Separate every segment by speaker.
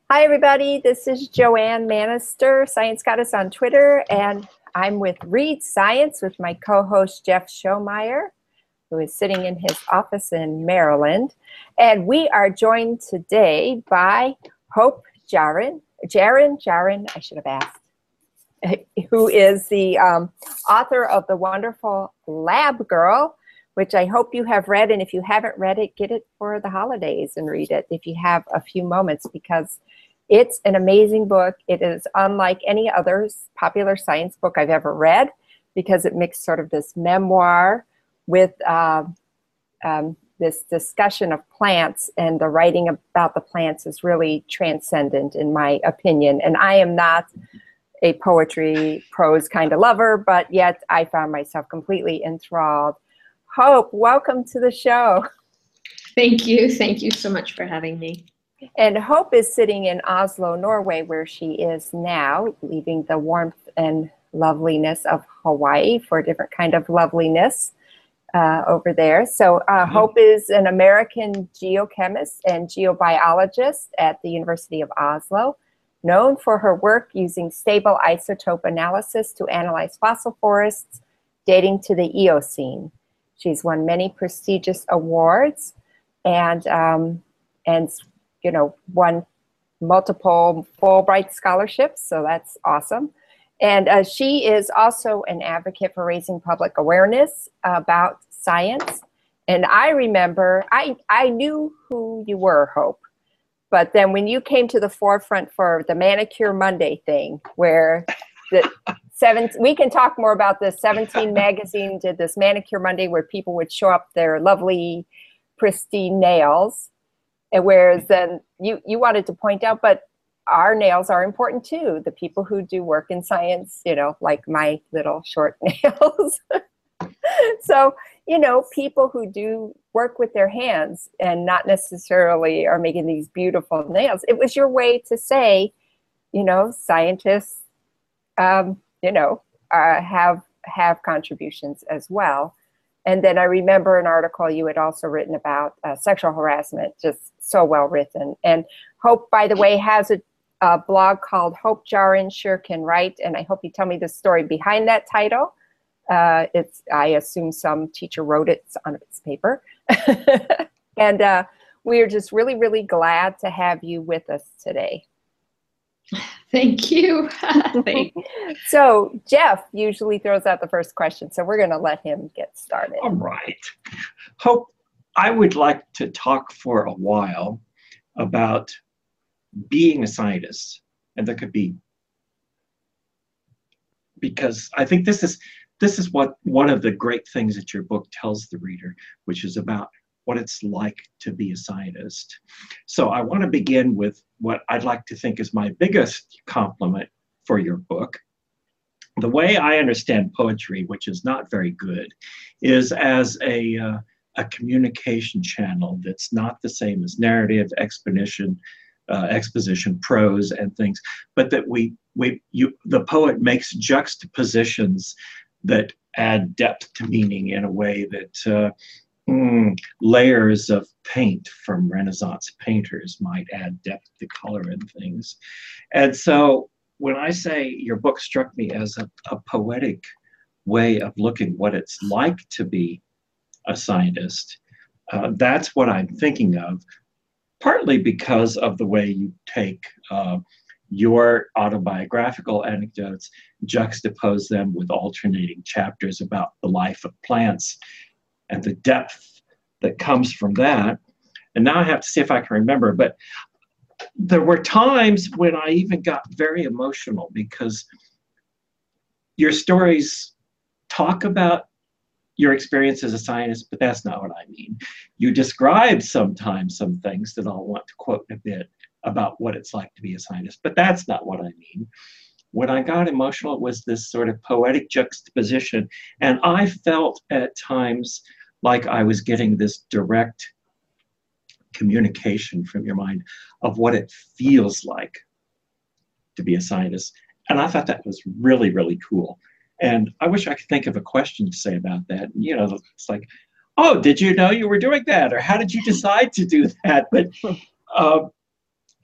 Speaker 1: Hi, everybody. This is Joanne Manister, Science Goddess on Twitter, and I'm with Read Science with my co-host Jeff Schomeyer, who is sitting in his office in Maryland. And we are joined today by Hope Jahren, I should have asked, who is the author of the wonderful Lab Girl, which I hope you have read. And if you haven't read it, get it for the holidays and read it if you have a few moments, because it's an amazing book. It is unlike any other popular science book I've ever read, because it mixed sort of this memoir with this discussion of plants, and the writing about the plants is really transcendent in my opinion. And I am not a poetry prose kind of lover, but yet I found myself completely enthralled. Hope, welcome to the show.
Speaker 2: Thank you. Thank you so much for having me.
Speaker 1: And Hope is sitting in Oslo, Norway, where she is now, leaving the warmth and loveliness of Hawaii for a different kind of loveliness over there. So Hope is an American geochemist and geobiologist at the University of Oslo, known for her work using stable isotope analysis to analyze fossil forests dating to the Eocene. She's won many prestigious awards and you know, won multiple Fulbright scholarships, so that's awesome. And she is also an advocate for raising public awareness about science. And I remember, I knew who you were, Hope, but then when you came to the forefront for the Manicure Monday thing, where we can talk more about this, 17 magazine did this Manicure Monday where people would show up their lovely, pristine nails. And whereas then you wanted to point out, but our nails are important too. The people who do work in science, you know, like my little short nails. So, you know, people who do work with their hands and not necessarily are making these beautiful nails. It was your way to say, you know, scientists, you know, have contributions as well. And then I remember an article you had also written about sexual harassment, just so well written. And Hope, by the way, has a blog called Hope Jahren Sure Can Write. And I hope you tell me the story behind that title. I assume some teacher wrote it on its paper. And we are just really, really glad to have you with us today.
Speaker 2: Thank you. Thank you.
Speaker 1: So Jeff usually throws out the first question, so we're going to let him get started.
Speaker 3: All right. Hope, I would like to talk for a while about being a scientist, and that could be, because I think this is what one of the great things that your book tells the reader, which is about what it's like to be a scientist. So I want to begin with what I'd like to think is my biggest compliment for your book. The way I understand poetry, which is not very good, is as a communication channel that's not the same as narrative, exposition, prose, and things, but that the poet makes juxtapositions that add depth to meaning in a way that layers of paint from Renaissance painters might add depth to color and things. And so when I say your book struck me as a poetic way of looking what it's like to be a scientist, that's what I'm thinking of, partly because of the way you take your autobiographical anecdotes, juxtapose them with alternating chapters about the life of plants and the depth that comes from that. And now I have to see if I can remember, but there were times when I even got very emotional because your stories talk about your experience as a scientist, but that's not what I mean. You describe sometimes some things that I'll want to quote in a bit about what it's like to be a scientist, but that's not what I mean. When I got emotional, it was this sort of poetic juxtaposition, and I felt at times like I was getting this direct communication from your mind of what it feels like to be a scientist. And I thought that was really, really cool. And I wish I could think of a question to say about that. You know, it's like, oh, did you know you were doing that? Or how did you decide to do that? But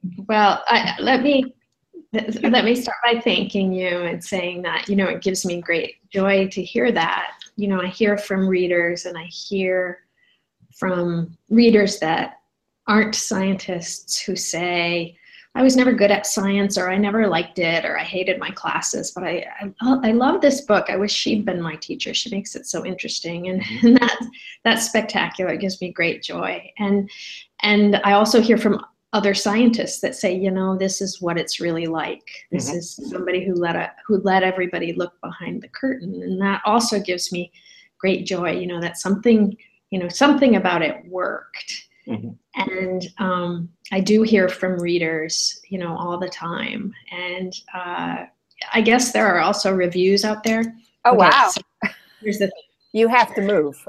Speaker 2: Well, let me start by thanking you and saying that, it gives me great joy to hear that. I hear from readers, and I hear from readers that aren't scientists who say, I was never good at science, or I never liked it, or I hated my classes, but I love this book. I wish she'd been my teacher. She makes it so interesting. And that's spectacular. It gives me great joy. And I also hear from other scientists that say, this is what it's really like. This is somebody who let everybody look behind the curtain. And that also gives me great joy, that something about it worked. And I do hear from readers, all the time. And I guess there are also reviews out there.
Speaker 1: Oh, okay, wow.
Speaker 2: So here's the thing.
Speaker 1: You have to move.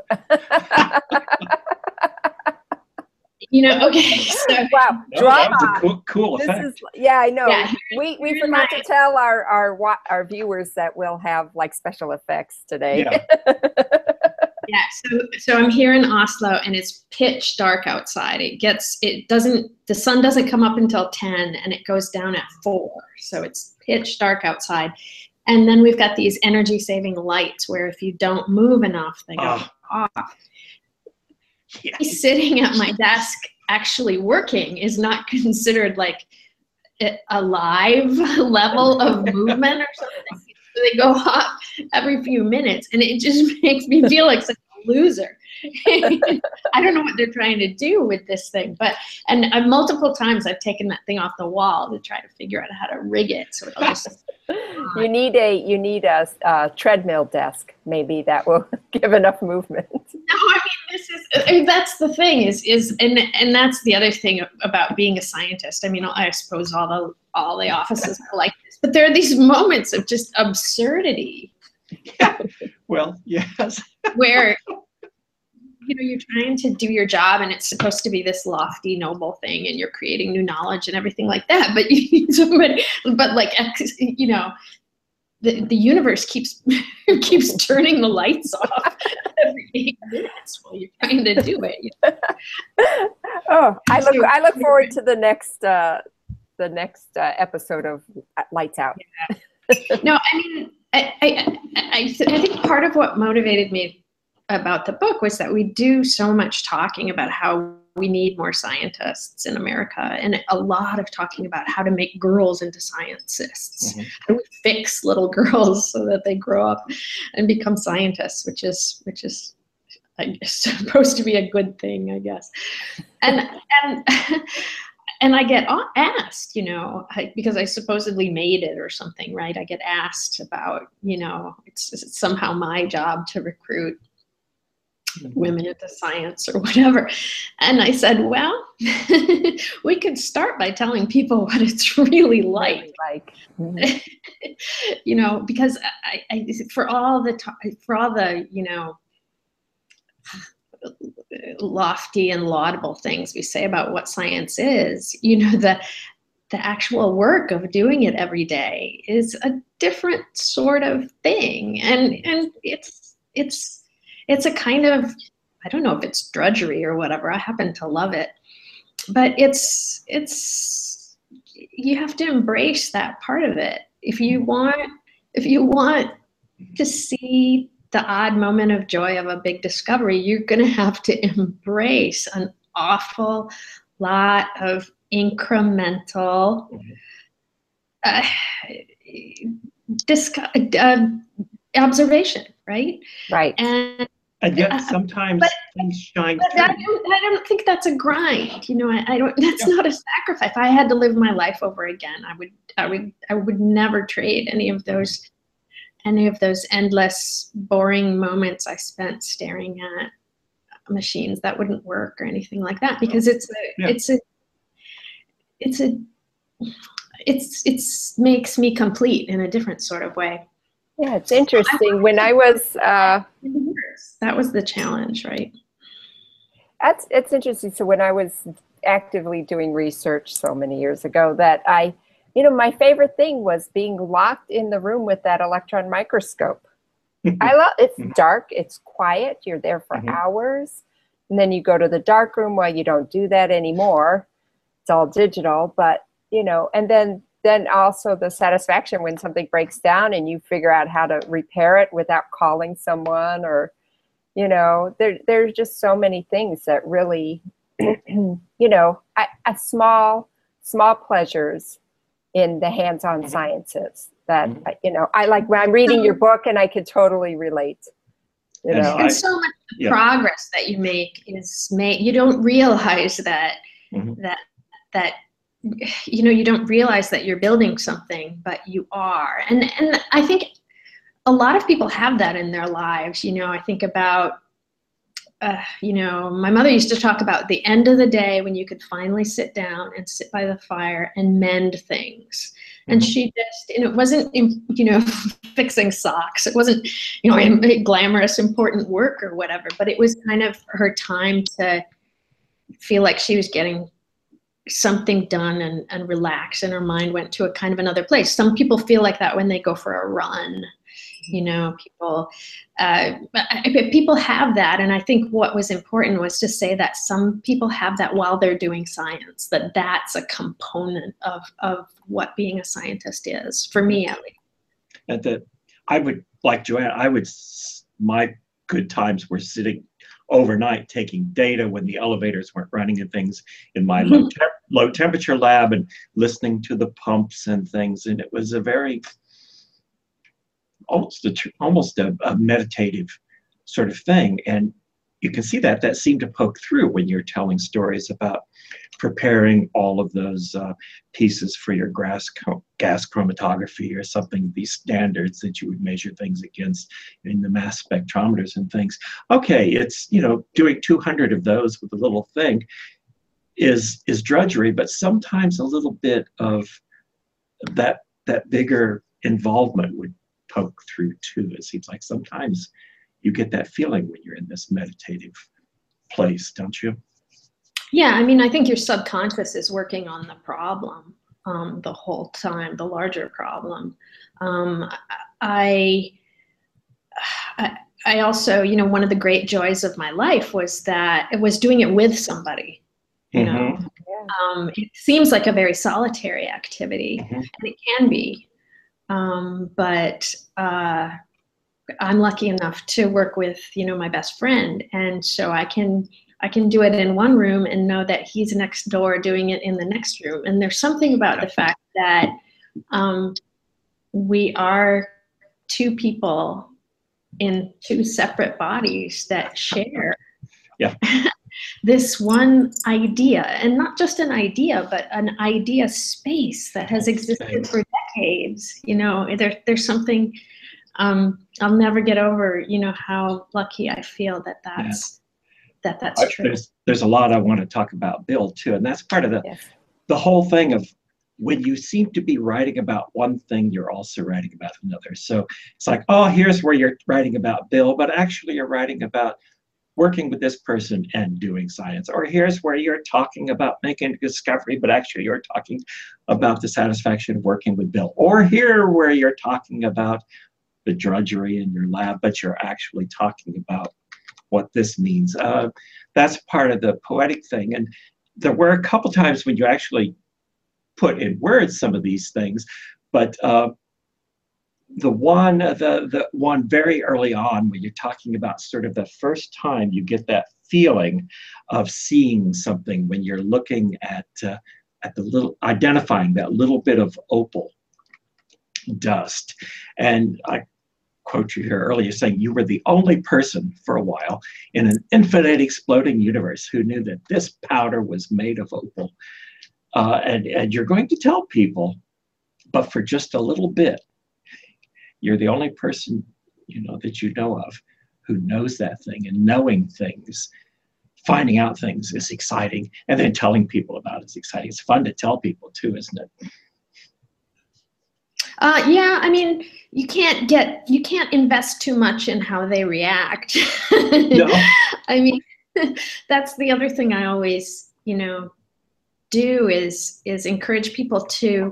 Speaker 2: Okay. So,
Speaker 1: wow.
Speaker 3: That was a cool effect.
Speaker 1: Yeah, I know. Yeah, we forgot to tell our viewers that we'll have like special effects today.
Speaker 3: Yeah.
Speaker 2: Yeah, so I'm here in Oslo, and it's pitch dark outside. The sun doesn't come up until 10, and it goes down at 4. So it's pitch dark outside. And then we've got these energy saving lights where if you don't move enough, they go off. Yeah. Sitting at my desk actually working is not considered like a live level of movement or something. They go off every few minutes, and it just makes me feel like such a loser. I don't know what they're trying to do with this thing, and multiple times I've taken that thing off the wall to try to figure out how to rig it. So it'll just,
Speaker 1: you need a treadmill desk, maybe that will give enough movement.
Speaker 2: No, I mean that's the thing and that's the other thing about being a scientist. I mean, I suppose all the offices are like this, but there are these moments of just absurdity.
Speaker 3: Yeah. Well, yes.
Speaker 2: Where you're trying to do your job, and it's supposed to be this lofty, noble thing, and you're creating new knowledge and everything like that. But you need somebody, the universe keeps turning the lights off every 8 minutes while you're trying to do it.
Speaker 1: Oh, I look forward to the next episode of Lights Out.
Speaker 2: Yeah. No, I mean, I think part of what motivated me about the book was that we do so much talking about how we need more scientists in America, and a lot of talking about how to make girls into scientists. How do we fix little girls so that they grow up and become scientists, which is supposed to be a good thing, I guess. And I get asked, because I supposedly made it or something, right? I get asked about, it's somehow my job to recruit women into science or whatever. And I said, well, we could start by telling people what it's really like. Because I for all the lofty and laudable things we say about what science is, the actual work of doing it every day is a different sort of thing. And it's a kind of, I don't know if it's drudgery or whatever. I happen to love it, but it's you have to embrace that part of it. If you want to see the odd moment of joy of a big discovery, you're going to have to embrace an awful lot of incremental observation, right?
Speaker 1: Right.
Speaker 3: And yet sometimes things shine through.
Speaker 2: I don't think that's a grind. I don't. That's not a sacrifice. If I had to live my life over again, I would never trade any of those endless boring moments I spent staring at machines that wouldn't work or anything like that, because it makes me complete in a different sort of way.
Speaker 1: Yeah, it's interesting. When I was
Speaker 2: that was the challenge, right?
Speaker 1: It's interesting. So when I was actively doing research so many years ago, that my favorite thing was being locked in the room with that electron microscope. It's dark, it's quiet, you're there for hours, and then you go to the dark room. Well, you don't do that anymore. It's all digital, but you know, and then also the satisfaction when something breaks down and you figure out how to repair it without calling someone, or, you know, there's just so many things that really, you know, small pleasures in the hands-on sciences that, you know, I like when I'm reading your book and I could totally relate, you know.
Speaker 2: And so much progress that you make is made, you don't realize that, that, you know, you don't realize that you're building something, but you are. And I think a lot of people have that in their lives. You know, I think about, you know, my mother used to talk about the end of the day when you could finally sit down and sit by the fire and mend things. And she just, and it wasn't, you know, fixing socks. It wasn't, you know, glamorous, important work or whatever, but it was kind of her time to feel like she was getting something done and relax, and her mind went to a kind of another place. Some people feel like that when they go for a run. You know, people have that. And I think what was important was to say that some people have that while they're doing science, that that's a component of what being a scientist is, for me at least.
Speaker 3: And that I would, like Joanne, my good times were sitting overnight taking data when the elevators weren't running and things in my low temperature lab, and listening to the pumps and things. And it was a very, almost a meditative sort of thing. And you can see that seemed to poke through when you're telling stories about preparing all of those pieces for your gas chromatography or something, these standards that you would measure things against in the mass spectrometers and things. Okay, it's, you know, doing 200 of those with a little thing is drudgery, but sometimes a little bit of that bigger involvement would poke through too. It seems like sometimes you get that feeling when you're in this meditative place, don't you?
Speaker 2: Yeah, I mean, I think your subconscious is working on the problem the whole time, the larger problem. I also, you know, one of the great joys of my life was that it was doing it with somebody. You know, it seems like a very solitary activity, and it can be. But I'm lucky enough to work with, you know, my best friend. And so I can do it in one room and know that he's next door doing it in the next room. And there's something about the fact that we are two people in two separate bodies that share this one idea, and not just an idea, but an idea space that has existed for decades. You know, there's something, I'll never get over, you know, how lucky I feel that's true.
Speaker 3: There's a lot I want to talk about Bill too, and that's part of the whole thing of when you seem to be writing about one thing, you're also writing about another. So it's like, oh, here's where you're writing about Bill, but actually you're writing about working with this person and doing science. Or here's where you're talking about making a discovery, but actually you're talking about the satisfaction of working with Bill. Or here where you're talking about the drudgery in your lab, but you're actually talking about what this means. That's part of the poetic thing. And there were a couple times when you actually put in words some of these things, but the one very early on when you're talking about sort of the first time you get that feeling of seeing something when you're looking at the little, identifying that little bit of opal dust. And I quote you here earlier saying you were the only person for a while in an infinite exploding universe who knew that this powder was made of opal. And you're going to tell people, but for just a little bit. You're the only person, you know, that you know of who knows that thing, and knowing things, finding out things is exciting, and then telling people about it is exciting. It's fun to tell people too, isn't it?
Speaker 2: Yeah, I mean, you can't invest too much in how they react. No. I mean, that's the other thing I always, you know, do is encourage people to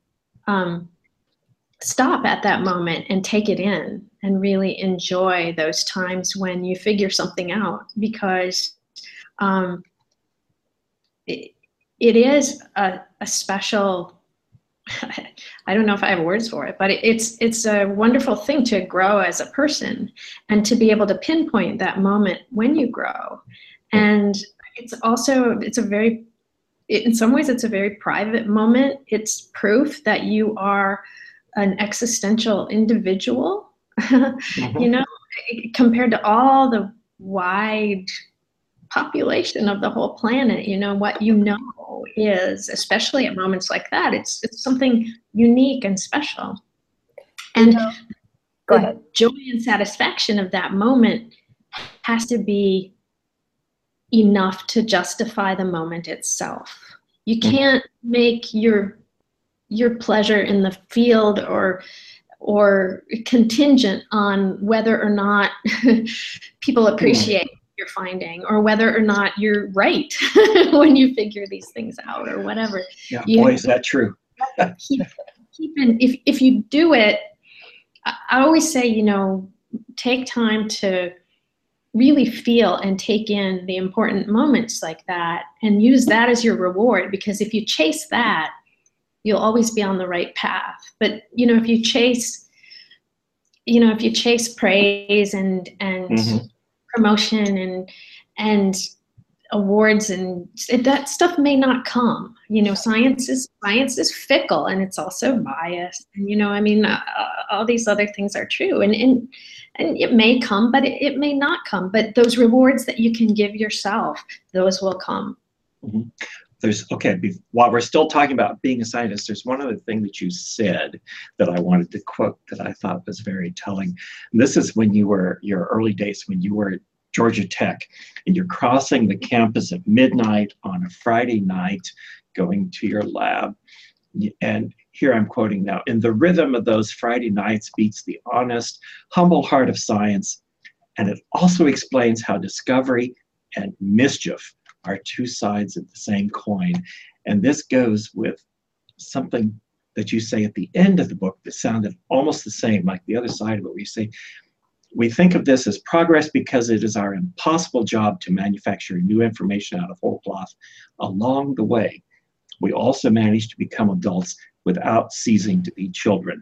Speaker 2: stop at that moment and take it in and really enjoy those times when you figure something out, because it it is a special, I don't know if I have words for it, but it's a wonderful thing to grow as a person and to be able to pinpoint that moment when you grow. And it's also, in some ways, it's a very private moment. It's proof that you are an existential individual, you know, compared to all the wide population of the whole planet. You know, what you know is, especially at moments like that, it's something unique and special. And
Speaker 1: Go ahead.
Speaker 2: Joy and satisfaction of that moment has to be enough to justify the moment itself. You can't make your pleasure in the field or contingent on whether or not people appreciate your finding, or whether or not you're right when you figure these things out, or whatever.
Speaker 3: Yeah, boy, is that true.
Speaker 2: If you do it, I always say, you know, take time to really feel and take in the important moments like that, and use that as your reward. Because if you chase that, you'll always be on the right path. But, you know, if you chase praise and promotion and awards, and that stuff may not come. You know, science is fickle, and it's also biased. And, you know, I mean, all these other things are true, and it may come, but it may not come. But those rewards that you can give yourself, those will come.
Speaker 3: While we're still talking about being a scientist, there's one other thing that you said that I wanted to quote that I thought was very telling. And this is when your early days, when you were at Georgia Tech, and you're crossing the campus at midnight on a Friday night, going to your lab. And here I'm quoting now: "In the rhythm of those Friday nights beats the honest, humble heart of science, and it also explains how discovery and mischief are two sides of the same coin." And this goes with something that you say at the end of the book that sounded almost the same, like the other side of it, where you say, "We think of this as progress because it is our impossible job to manufacture new information out of whole cloth. Along the way, we also manage to become adults without ceasing to be children."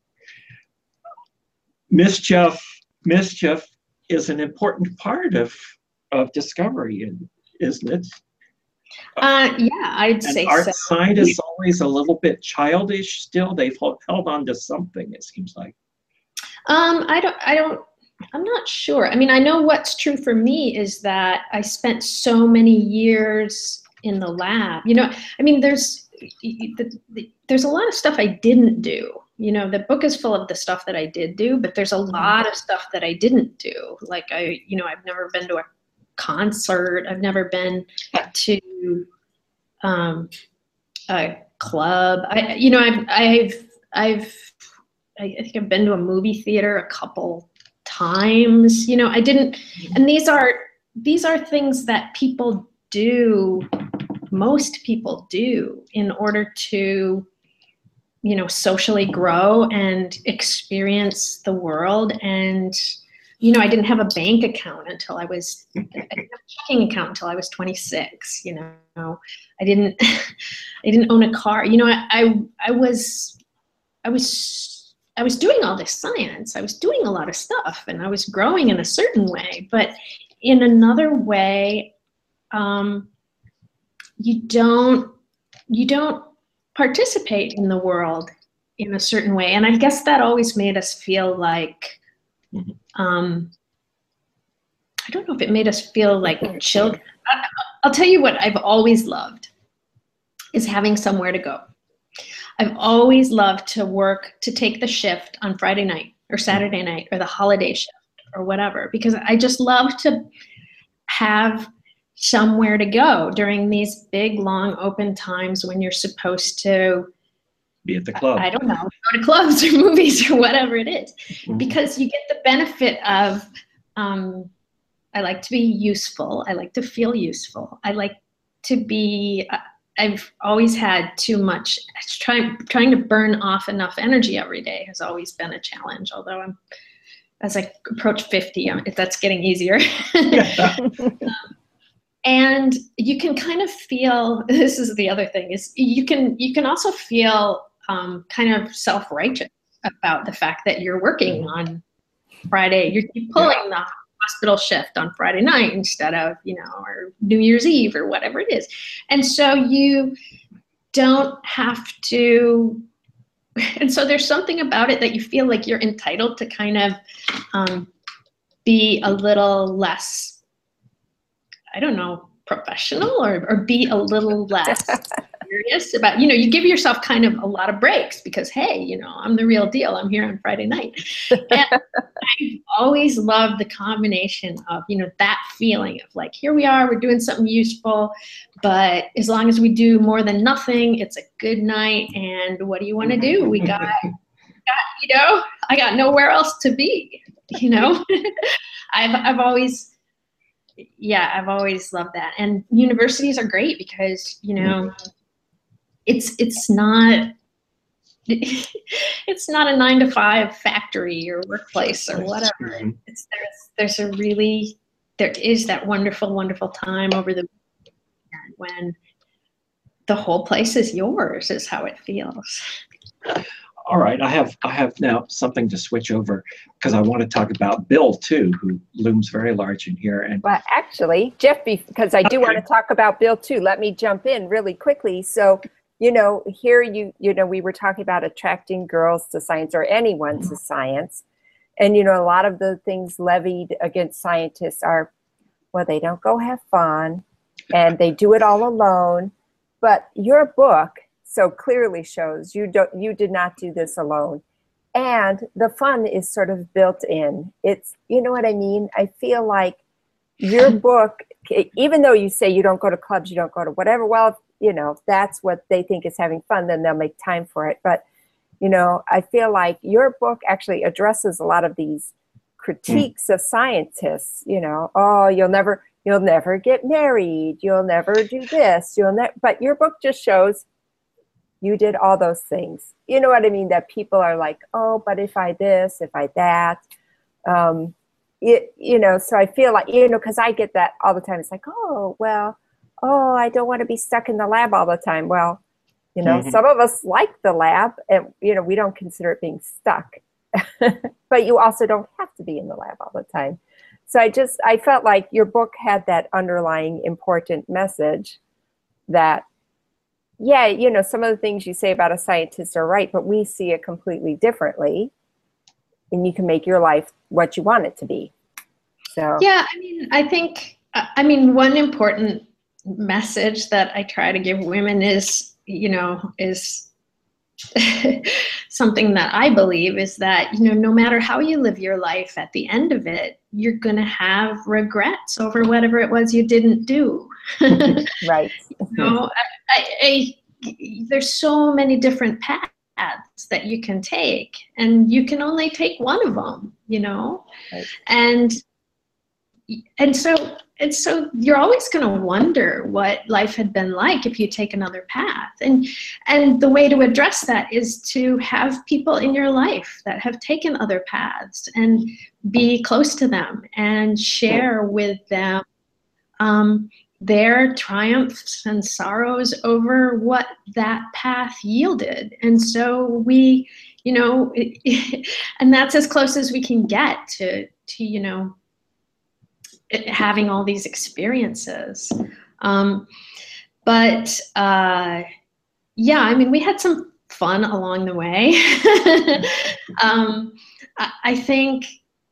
Speaker 3: Mischief is an important part of discovery, isn't it?
Speaker 2: Yeah, I'd say so.
Speaker 3: Aren't scientists always a little bit childish still? They've held on to something, it seems like.
Speaker 2: I'm not sure. I mean, I know what's true for me is that I spent so many years in the lab. You know, I mean, there's a lot of stuff I didn't do. You know, the book is full of the stuff that I did do, but there's a lot of stuff that I didn't do. Like I've never been to a concert. I've never been to a club. I think I've been to a movie theater a couple times. You know, I didn't, and these are things that people do, most people do, in order to, you know, socially grow and experience the world. And, you know, I didn't have a bank account until I didn't have a checking account until I was 26. You know, I didn't own a car. You know, I was doing all this science. I was doing a lot of stuff, and I was growing in a certain way. But in another way, you don't participate in the world in a certain way. And I guess that always made us feel like, I don't know if it made us feel like children. I'll tell you what I've always loved is having somewhere to go. I've always loved to take the shift on Friday night or Saturday night or the holiday shift or whatever, because I just love to have somewhere to go during these big, long, open times when you're supposed to
Speaker 3: be at the club.
Speaker 2: I don't know, go to clubs or movies or whatever it is, because you get the benefit of, I like to be useful. I like to feel useful. I like to be, I've always had too much, trying to burn off enough energy every day has always been a challenge, although as I approach 50, that's getting easier. And you can kind of feel, this is the other thing, is you can also feel kind of self-righteous about the fact that you're working on Friday. You're pulling the hospital shift on Friday night instead of, or New Year's Eve or whatever it is. And so you don't have to, and so there's something about it that you feel like you're entitled to kind of be a little less, I don't know, professional or be a little less serious about, you give yourself kind of a lot of breaks because, hey, I'm the real deal. I'm here on Friday night. And I've always loved the combination of, that feeling of like, here we are, we're doing something useful, but as long as we do more than nothing, it's a good night. And what do you want to do? We got, I got nowhere else to be, I've always loved that. And universities are great because, it's not a 9-to-5 factory or workplace or whatever. There is that wonderful, wonderful time over the weekend when the whole place is yours, is how it feels.
Speaker 3: All right, I have now something to switch over because I want to talk about Bill too, who looms very large in here. And
Speaker 1: well, actually, Jeff, because I do want to talk about Bill too. Let me jump in really quickly. So, here we were talking about attracting girls to science or anyone to science, and a lot of the things levied against scientists are, well, they don't go have fun, and they do it all alone. But your book so clearly shows you did not do this alone. And the fun is sort of built in. It's, you know what I mean? I feel like your book, even though you say you don't go to clubs, you don't go to whatever, well, if that's what they think is having fun, then they'll make time for it. But, I feel like your book actually addresses a lot of these critiques of scientists, oh, you'll never get married, you'll never do this, but your book just shows you did all those things. You know what I mean? That people are like, oh, but if I this, if I that, so I feel like, because I get that all the time. It's like, oh, well, I don't want to be stuck in the lab all the time. Well, some of us like the lab and, we don't consider it being stuck, but you also don't have to be in the lab all the time. So I felt like your book had that underlying important message that, yeah, some of the things you say about a scientist are right, but we see it completely differently, and you can make your life what you want it to be. So
Speaker 2: yeah, I think one important message that I try to give women is something that I believe is that, no matter how you live your life, at the end of it, you're going to have regrets over whatever it was you didn't do.
Speaker 1: Right.
Speaker 2: There's so many different paths that you can take, and you can only take one of them,
Speaker 1: Right.
Speaker 2: And so you're always going to wonder what life had been like if you take another path. And the way to address that is to have people in your life that have taken other paths and be close to them and share with them their triumphs and sorrows over what that path yielded. And so we, and that's as close as we can get to having all these experiences. But we had some fun along the way. I think,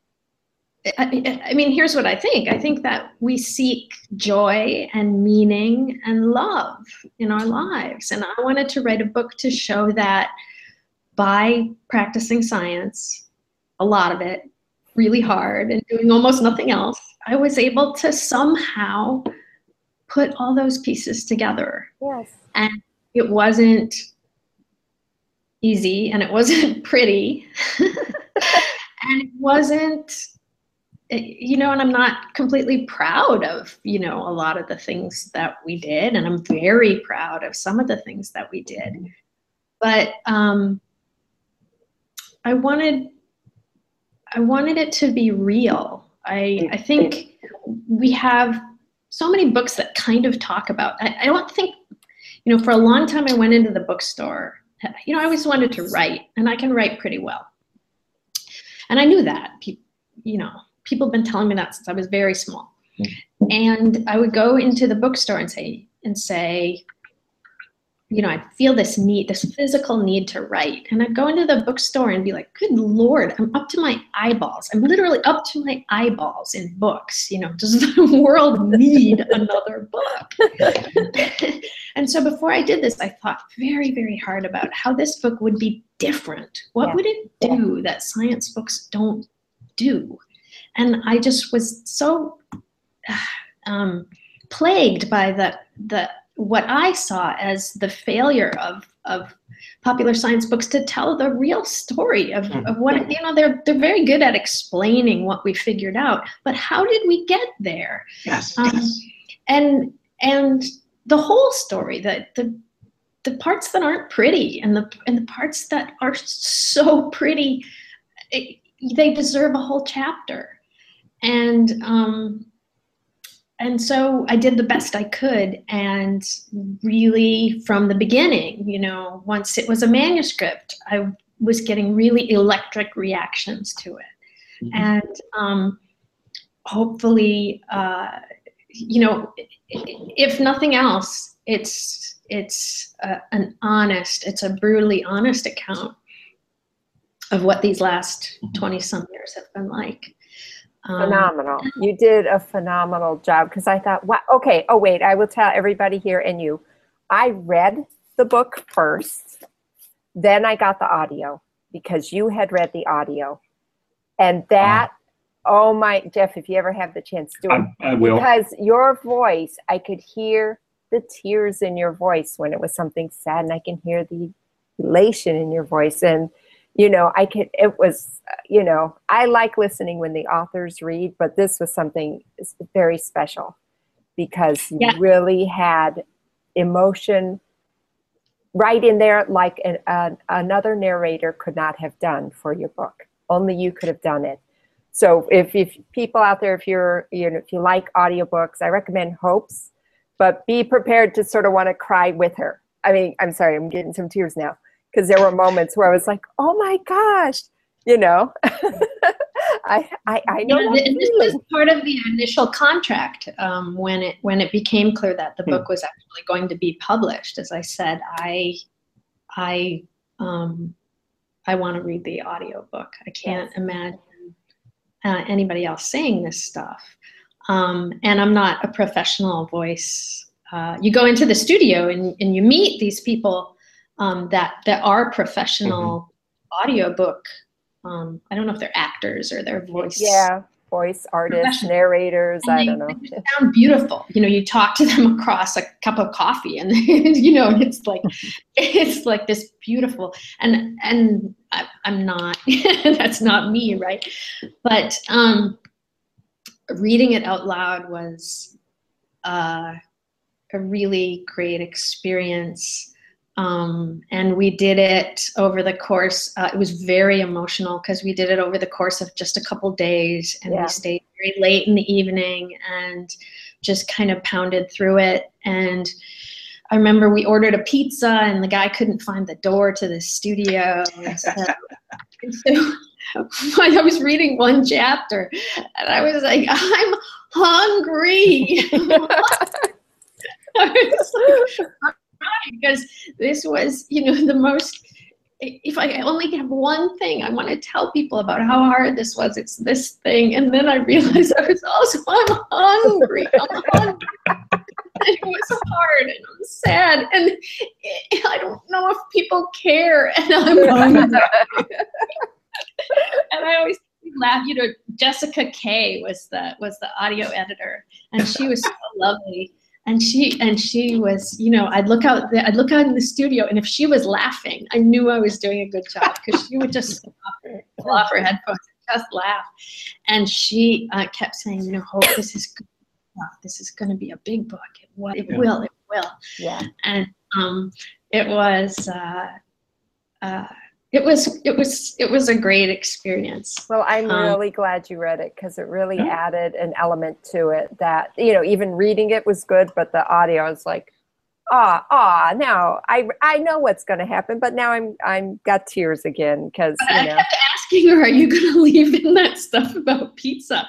Speaker 2: here's what I think. I think that we seek joy and meaning and love in our lives. And I wanted to write a book to show that by practicing science, a lot of it, really hard, and doing almost nothing else, I was able to somehow put all those pieces together.
Speaker 1: Yes.
Speaker 2: And it wasn't easy, and it wasn't pretty, and it wasn't, and I'm not completely proud of, a lot of the things that we did, and I'm very proud of some of the things that we did. But I wanted it to be real. I think we have so many books that kind of talk about, I don't think, you know, for a long time I went into the bookstore, you know, I always wanted to write, and I can write pretty well. And I knew that, you know, people have been telling me that since I was very small. And I would go into the bookstore and say, you know, I'd feel this need, this physical need to write. And I'd go into the bookstore and be like, good Lord, I'm up to my eyeballs. I'm literally up to my eyeballs in books. You know, does the world need another book? And so before I did this, I thought very, very hard about how this book would be different. What would it do that science books don't do? And I just was so plagued by what I saw as the failure of popular science books to tell the real story of what, you know, they're very good at explaining what we figured out, but how did we get there?
Speaker 3: Yes.
Speaker 2: And the whole story, the parts that aren't pretty and the parts that are so pretty, they deserve a whole chapter. And so I did the best I could, and really from the beginning, you know, once it was a manuscript, I was getting really electric reactions to it. And hopefully, you know, if nothing else, it's a brutally honest account of what these last 20-some years have been like.
Speaker 1: Phenomenal. You did a phenomenal job, because I thought, wow, okay, oh wait, I will tell everybody here and you, I read the book first, then I got the audio, because you had read the audio. And that, oh my, Jeff, if you ever have the chance, do it.
Speaker 3: I will.
Speaker 1: Because your voice, I could hear the tears in your voice when it was something sad, and I can hear the elation in your voice. And you know, it was, you know, I like listening when the authors read, but this was something very special, because you really had emotion right in there, like another narrator could not have done for your book. Only you could have done it. So if people out there, if you like audiobooks, I recommend Hope's, but be prepared to sort of want to cry with her. I mean, I'm sorry, I'm getting some tears now, because there were moments where I was like, oh my gosh, you know, I know.
Speaker 2: This was part of the initial contract when it became clear that the book was actually going to be published. As I said, I want to read the audiobook. I can't imagine anybody else saying this stuff. And I'm not a professional voice. You go into the studio and you meet these people that are professional audiobook. I don't know if they're actors or they're voice.
Speaker 1: Yeah, voice artists, narrators. And I don't know.
Speaker 2: They sound beautiful. You know, you talk to them across a cup of coffee, and you know, it's like this beautiful. And I'm not. That's not me, right? But reading it out loud was a really great experience. And we did it over the course, it was very emotional, because we did it over the course of just a couple days, and we stayed very late in the evening and just kind of pounded through it. And I remember we ordered a pizza, and the guy couldn't find the door to the studio. And so I was reading one chapter, and I was like, I'm hungry. I was like, because this was, you know, the most, if I only have one thing I want to tell people about how hard this was, it's this thing. And then I realized I was also, I'm hungry. It was hard, and I'm sad, and I don't know if people care, and I'm hungry. And I always laugh, you know, Jessica Kay was the audio editor, and she was so lovely. And she was, you know, I'd look out in the studio, and if she was laughing, I knew I was doing a good job, because she would just pull off her headphones and just laugh. And she kept saying, you know, Hope, this is good. This is going to be a big book. It will. Yeah. And it was it was a great experience.
Speaker 1: Well, I'm really glad you read it, because it really added an element to it that, even reading it was good, but the audio was like, now I know what's going to happen, but now I'm got tears again, because
Speaker 2: I kept asking her, "Are you going to leave in that stuff about pizza?"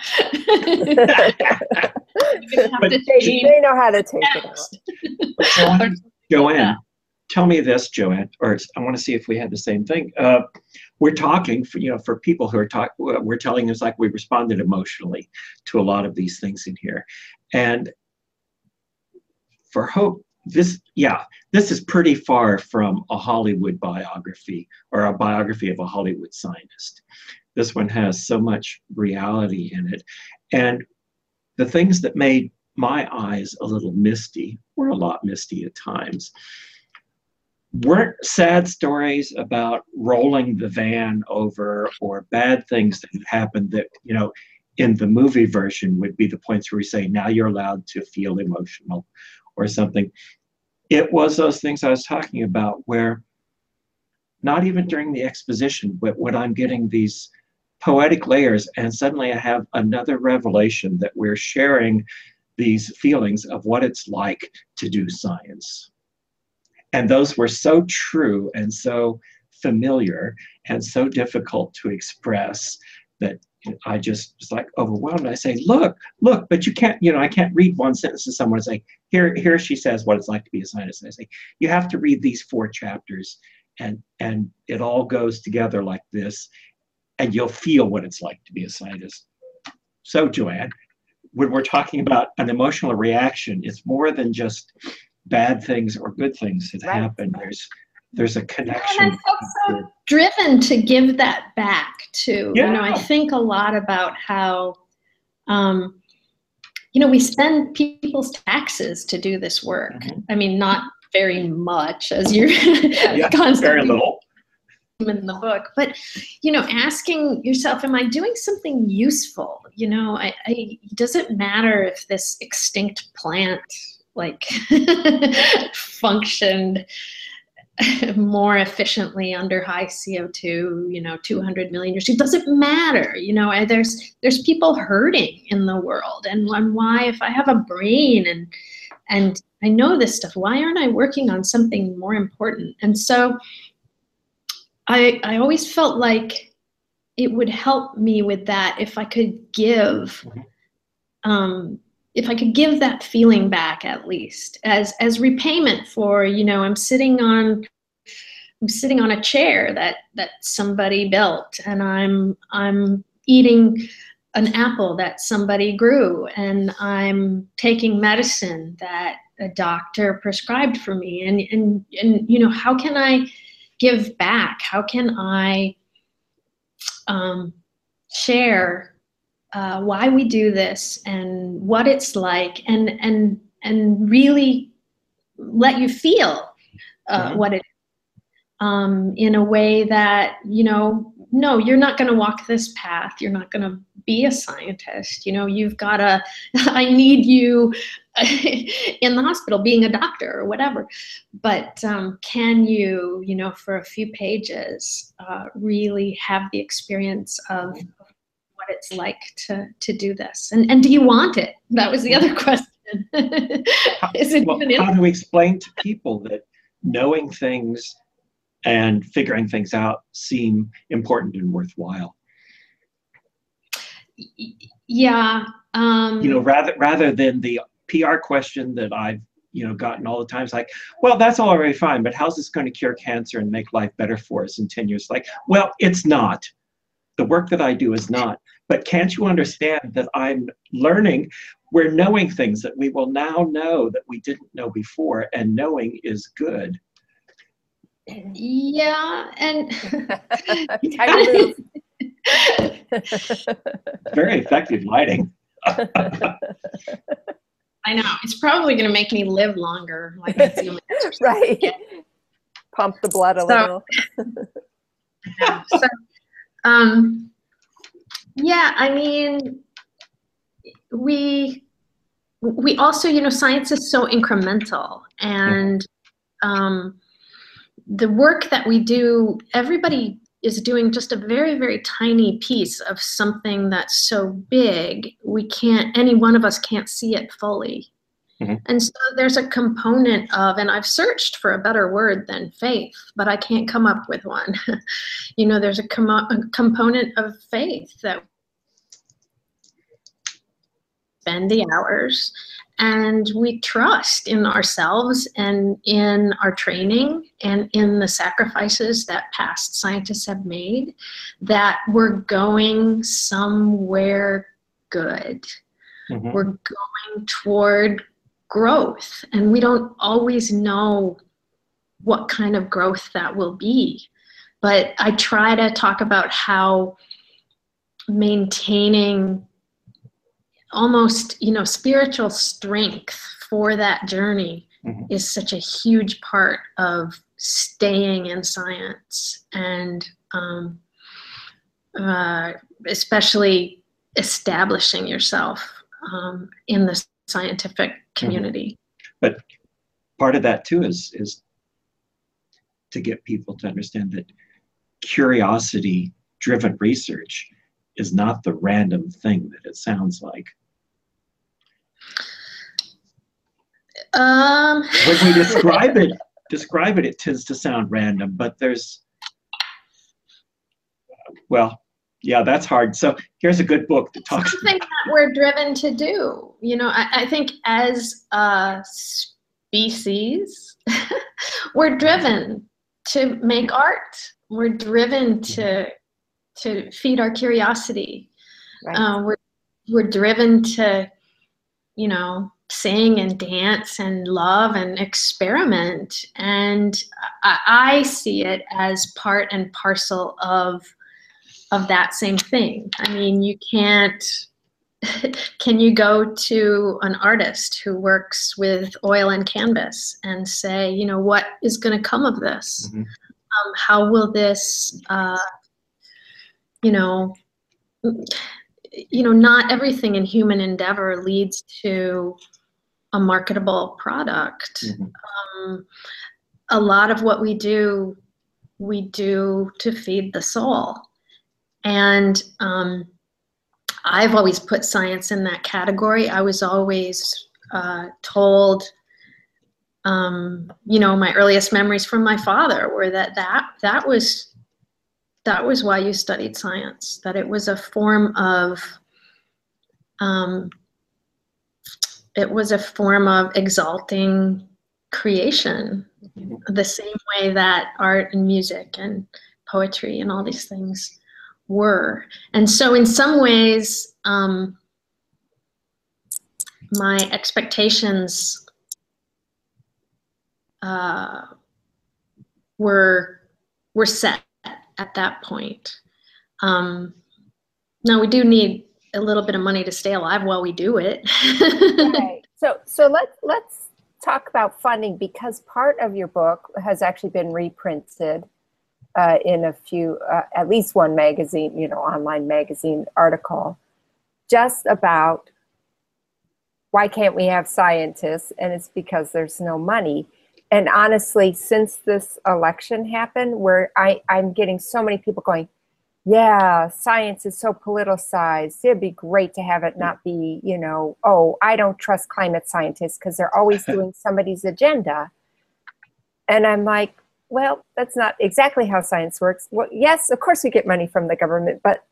Speaker 1: They know how to take it out.
Speaker 3: Joanne, tell me this, Joanne, or I want to see if we had the same thing. We're talking for people who are we're telling us like we responded emotionally to a lot of these things in here, and for Hope, this is pretty far from a Hollywood biography or a biography of a Hollywood scientist. This one has so much reality in it, and the things that made my eyes a little misty, were a lot misty at times, weren't sad stories about rolling the van over or bad things that happened that, in the movie version would be the points where we say, now you're allowed to feel emotional or something. It was those things I was talking about where not even during the exposition, but when I'm getting these poetic layers and suddenly I have another revelation that we're sharing these feelings of what it's like to do science. And those were so true and so familiar and so difficult to express that I just was like overwhelmed. I say, look, but you can't, I can't read one sentence to someone and say, here she says what it's like to be a scientist. And I say, you have to read these 4 chapters and it all goes together like this, and you'll feel what it's like to be a scientist. So Joanne, when we're talking about an emotional reaction, it's more than just bad things or good things that happen. There's a connection.
Speaker 2: And I felt so driven to give that back too.
Speaker 3: Yeah.
Speaker 2: I think a lot about how, we spend people's taxes to do this work.
Speaker 3: Mm-hmm.
Speaker 2: I mean, not very much, as you're constantly
Speaker 3: very little
Speaker 2: in the book, but asking yourself, am I doing something useful? Does it matter if this extinct plant functioned more efficiently under high CO2, 200 million years? It doesn't matter. There's people hurting in the world, and why, if I have a brain and I know this stuff, why aren't I working on something more important? And so I always felt like it would help me with that if I could give, that feeling back, at least as repayment for, I'm sitting on a chair that somebody built, and I'm eating an apple that somebody grew, and I'm taking medicine that a doctor prescribed for me, and how can I give back? How can I share why we do this and what it's like, and really let you feel what it is, in a way that, no, you're not going to walk this path. You're not going to be a scientist. You've got to, I need you in the hospital being a doctor or whatever. But can you, for a few pages, really have the experience of what it's like to do this? And do you want it? That was the other question.
Speaker 3: How do we explain to people that knowing things and figuring things out seem important and worthwhile?
Speaker 2: Yeah.
Speaker 3: Rather than the PR question that I've gotten all the time, it's like, well, that's all very fine, but how's this going to cure cancer and make life better for us in 10 years? Like, well, it's not. The work that I do is not. But can't you understand that I'm learning? We're knowing things that we will now know that we didn't know before, and knowing is good.
Speaker 2: Yeah, and
Speaker 3: very effective lighting.
Speaker 2: I know, it's probably going to make me live longer.
Speaker 1: Right. Pump the blood a little.
Speaker 2: Yeah, I mean, we also, science is so incremental, and the work that we do, everybody is doing just a very, very tiny piece of something that's so big, any one of us can't see it fully.
Speaker 3: Mm-hmm.
Speaker 2: And so there's a component of, and I've searched for a better word than faith, but I can't come up with one. There's a component of faith that spend the hours, and we trust in ourselves and in our training and in the sacrifices that past scientists have made, that we're going somewhere good.
Speaker 3: Mm-hmm.
Speaker 2: We're going toward growth, and we don't always know what kind of growth that will be. But I try to talk about how maintaining almost, spiritual strength for that journey
Speaker 3: Mm-hmm.
Speaker 2: is such a huge part of staying in science, and especially establishing yourself in the scientific community.
Speaker 3: But part of that too is to get people to understand that curiosity-driven research is not the random thing that it sounds like. When we describe it, it tends to sound random, but that's hard. So here's a good book that talks
Speaker 2: something that we're driven to do. I think as a species, we're driven to make art. We're driven to feed our curiosity.
Speaker 1: Right.
Speaker 2: We're driven to, sing and dance and love and experiment. And I see it as part and parcel of that same thing. I mean, you can't, can you go to an artist who works with oil and canvas and say, what is going to come of this?
Speaker 3: Mm-hmm.
Speaker 2: How will this, not everything in human endeavor leads to a marketable product.
Speaker 3: Mm-hmm.
Speaker 2: A lot of what we do to feed the soul. And I've always put science in that category. I was always told, my earliest memories from my father were that was why you studied science, that it was a form of exalting creation, the same way that art and music and poetry and all these things were. And so in some ways, my expectations were set at that point. Now we do need a little bit of money to stay alive while we do it.
Speaker 1: Right. So let's talk about funding, because part of your book has actually been reprinted in a few, at least one magazine, online magazine article, just about why can't we have scientists? And it's because there's no money. And honestly, since this election happened, where I'm getting so many people going, yeah, science is so politicized. It'd be great to have it not be, oh, I don't trust climate scientists because they're always doing somebody's agenda. And I'm like, well, that's not exactly how science works. Well, yes, of course we get money from the government, but,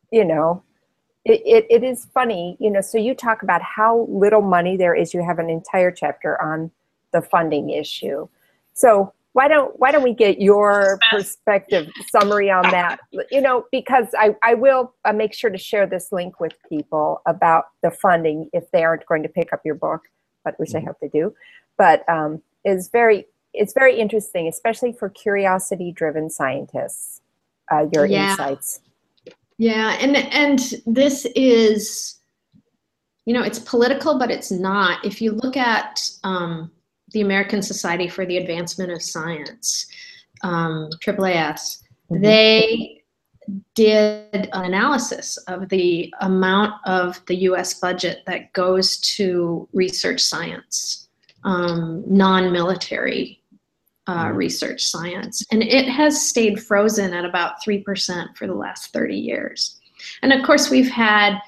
Speaker 1: it is funny, so you talk about how little money there is. You have an entire chapter on the funding issue. So why don't we get your perspective summary on that? Because I will make sure to share this link with people about the funding if they aren't going to pick up your book, which I hope they do. But it's very interesting, especially for curiosity-driven scientists. Your insights.
Speaker 2: Yeah, and this is, it's political, but it's not. If you look at the American Society for the Advancement of Science, AAAS, mm-hmm. They did an analysis of the amount of the US budget that goes to research science, non-military research science. And it has stayed frozen at about 3% for the last 30 years. And of course, we've had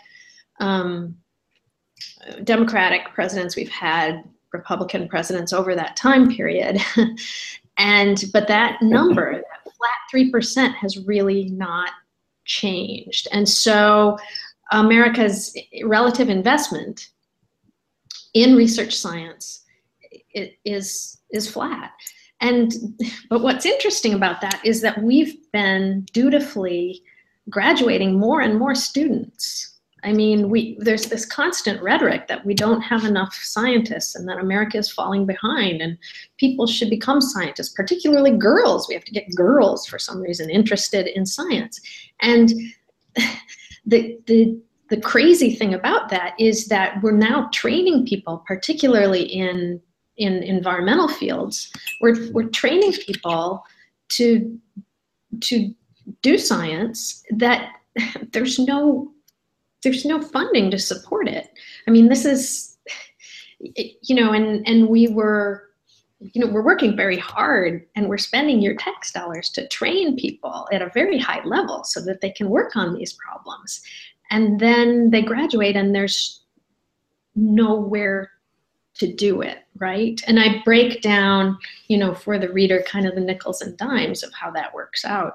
Speaker 2: Democratic presidents, we've had Republican presidents over that time period. But that number, that flat 3%, has really not changed. And so America's relative investment in research science is flat. But what's interesting about that is that we've been dutifully graduating more and more students. I mean, there's this constant rhetoric that we don't have enough scientists and that America is falling behind and people should become scientists, particularly girls. We have to get girls, for some reason, interested in science. And the crazy thing about that is that we're now training people, particularly in environmental fields. We're training people to do science that there's no funding to support it. I mean, this is, and we're working very hard and we're spending your tax dollars to train people at a very high level so that they can work on these problems. And then they graduate and there's nowhere to do it, right? And I break down, for the reader, kind of the nickels and dimes of how that works out.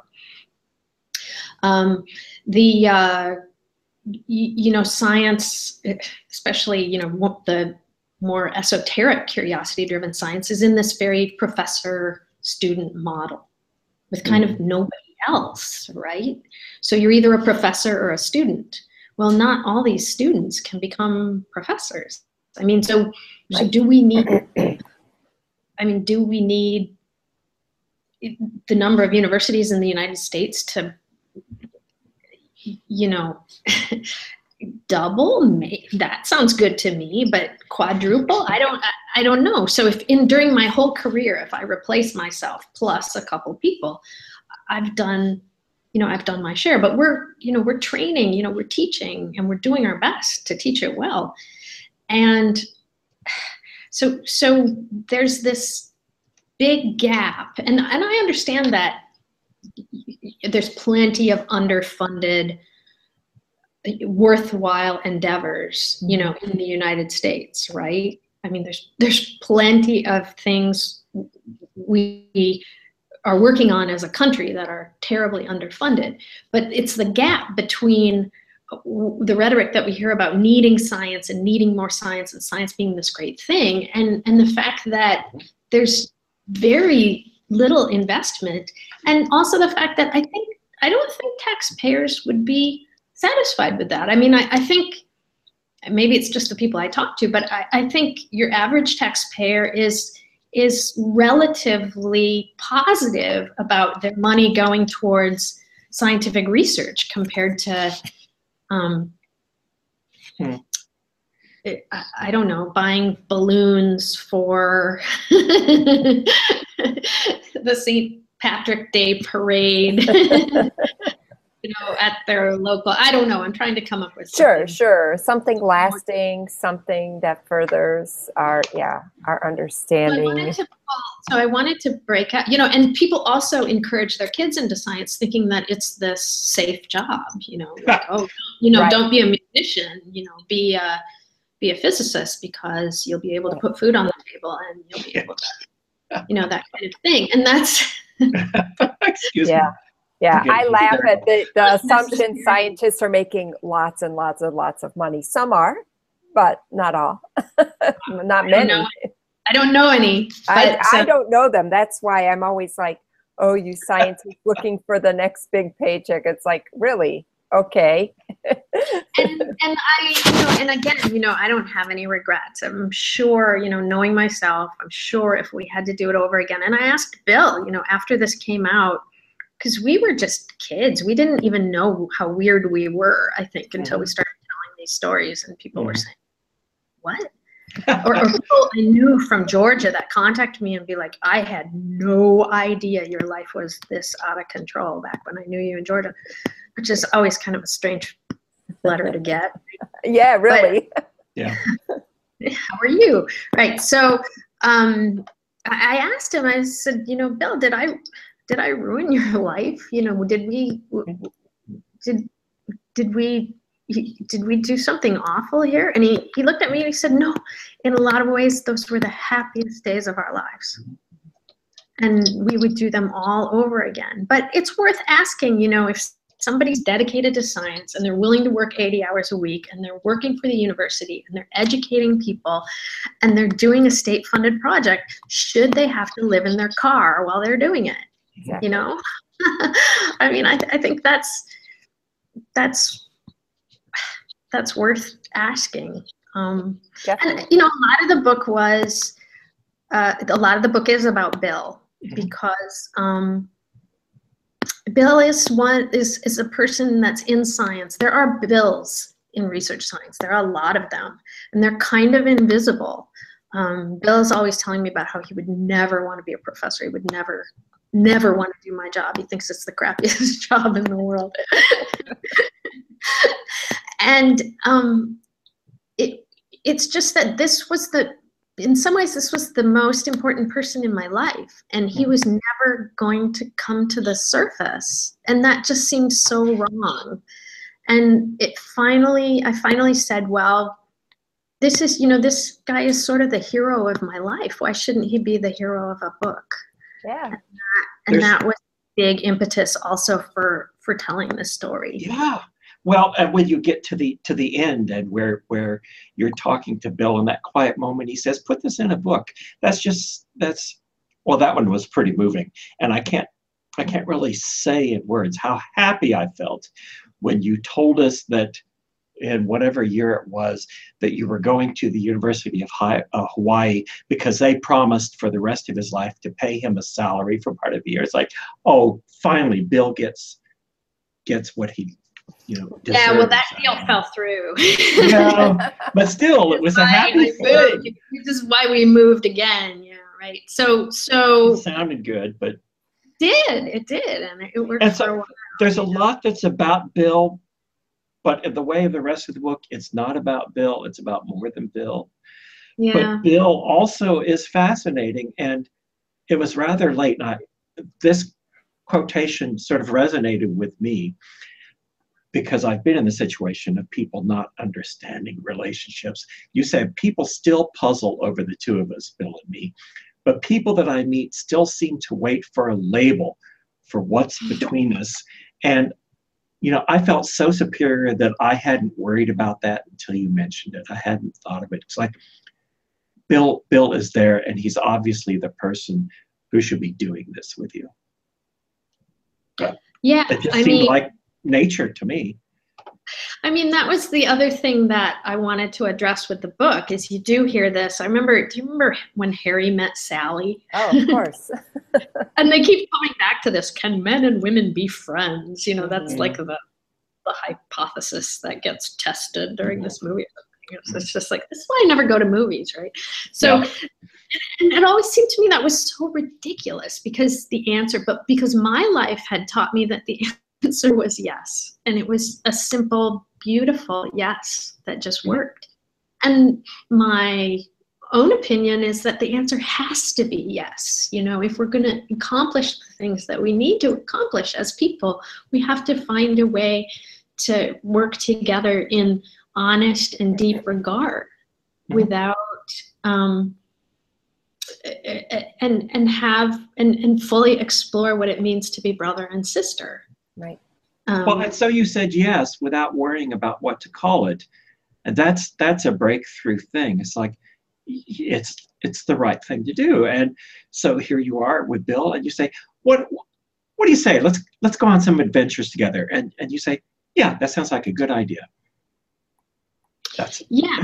Speaker 2: Science, especially, the more esoteric curiosity-driven science, is in this very professor-student model with kind of nobody else, right? So you're either a professor or a student. Well, not all these students can become professors. I mean, so do we need the number of universities in the United States to double? That sounds good to me, but quadruple? I don't know. So during my whole career, if I replace myself plus a couple people, I've done my share. But we're training, we're teaching, and we're doing our best to teach it well. And so there's this big gap, and I understand that there's plenty of underfunded, worthwhile endeavors, in the United States, right? I mean, there's plenty of things we are working on as a country that are terribly underfunded, but it's the gap between the rhetoric that we hear about needing science and needing more science and science being this great thing, and the fact that there's very little investment, and also the fact that I don't think taxpayers would be satisfied with that. I mean, I think maybe it's just the people I talk to, but I think your average taxpayer is relatively positive about their money going towards scientific research compared to I don't know, buying balloons for the St. Patrick Day parade, at their local, I don't know, I'm trying to come up with something.
Speaker 1: Sure. Something lasting, something that furthers our understanding.
Speaker 2: So I wanted to break out, and people also encourage their kids into science thinking that it's this safe job,
Speaker 1: Right.
Speaker 2: Don't be a musician, be a physicist because you'll be able to put food on the table and you'll be able to, that kind of thing. And that's,
Speaker 3: excuse me.
Speaker 1: Yeah, I laugh at the assumption scientists are making lots and lots and lots of money. Some are, but not all. Not many.
Speaker 2: I don't know any.
Speaker 1: I don't know them. That's why I'm always like, oh, you scientists looking for the next big paycheck. It's like, really? Okay.
Speaker 2: and again, I don't have any regrets. I'm sure, knowing myself, I'm sure if we had to do it over again. And I asked Bill, after this came out, because we were just kids. We didn't even know how weird we were, I think, until we started telling these stories and people were saying, what? or people I knew from Georgia that contacted me and be like, I had no idea your life was this out of control back when I knew you in Georgia, which is always kind of a strange letter to get.
Speaker 1: Yeah, really.
Speaker 3: Yeah.
Speaker 2: How are you? Right. So, I asked him, I said, you know, Bill, did I ruin your life? You know, did we do something awful here? And he looked at me and he said, no, in a lot of ways, those were the happiest days of our lives. And we would do them all over again. But it's worth asking, you know, if somebody's dedicated to science and they're willing to work 80 hours a week and they're working for the university and they're educating people and they're doing a state-funded project, should they have to live in their car while they're doing it?
Speaker 1: Exactly.
Speaker 2: You know? I mean, I think that's worth asking. And, you know, a lot of the book was, a lot of the book is about Bill, because Bill is a person that's in science. There are Bills in research science. There are a lot of them, and they're kind of invisible. Bill is always telling me about how he would never want to be a professor. He would never want to do my job. He thinks it's the crappiest job in the world. And it's just that in some ways, this was the most important person in my life, and he was never going to come to the surface, and that just seemed so wrong. And I finally said, well, this guy is sort of the hero of my life. Why shouldn't he be the hero of a book?
Speaker 1: Yeah.
Speaker 2: And that was a big impetus also for telling this story.
Speaker 3: Yeah. Well, and when you get to the end and where you're talking to Bill in that quiet moment, he says, "Put this in a book." Well, that one was pretty moving, and I can't really say in words how happy I felt when you told us that in whatever year it was that you were going to the University of Hawaii because they promised for the rest of his life to pay him a salary for part of the year. It's like, oh, finally, Bill gets what he.
Speaker 2: Yeah, well, that deal fell through.
Speaker 3: Yeah, but still, it was a happy thing.
Speaker 2: This is why we moved again. Yeah, right. So
Speaker 3: it sounded good, but
Speaker 2: it did, and it worked for a while.
Speaker 3: There's a lot that's about Bill, but in the way of the rest of the book, it's not about Bill. It's about more than Bill.
Speaker 2: Yeah.
Speaker 3: But Bill also is fascinating, and it was rather late night. This quotation sort of resonated with me, because I've been in the situation of people not understanding relationships. You said people still puzzle over the two of us, Bill and me, but people that I meet still seem to wait for a label for what's between us. And, I felt so superior that I hadn't worried about that until you mentioned it. I hadn't thought of it. It's like, Bill is there, and he's obviously the person who should be doing this with you.
Speaker 2: Yeah,
Speaker 3: it just seemed like nature to me.
Speaker 2: I mean, that was the other thing that I wanted to address with the book is you do hear this. Do you remember when Harry met Sally?
Speaker 1: Oh, of course.
Speaker 2: And they keep coming back to this, can men and women be friends? That's like the hypothesis that gets tested during this movie. It's just like, this is why I never go to movies, right? So, yeah. And it always seemed to me that was so ridiculous because my life had taught me that the answer was yes. And it was a simple, beautiful yes that just worked. And my own opinion is that the answer has to be yes. If we're going to accomplish the things that we need to accomplish as people, we have to find a way to work together in honest and deep regard without and fully explore what it means to be brother and sister.
Speaker 1: Right.
Speaker 3: Well, and so you said yes without worrying about what to call it, and that's a breakthrough thing. It's like it's the right thing to do, and so here you are with Bill, and you say, what do you say? Let's go on some adventures together, and you say, yeah, that sounds like a good idea. There's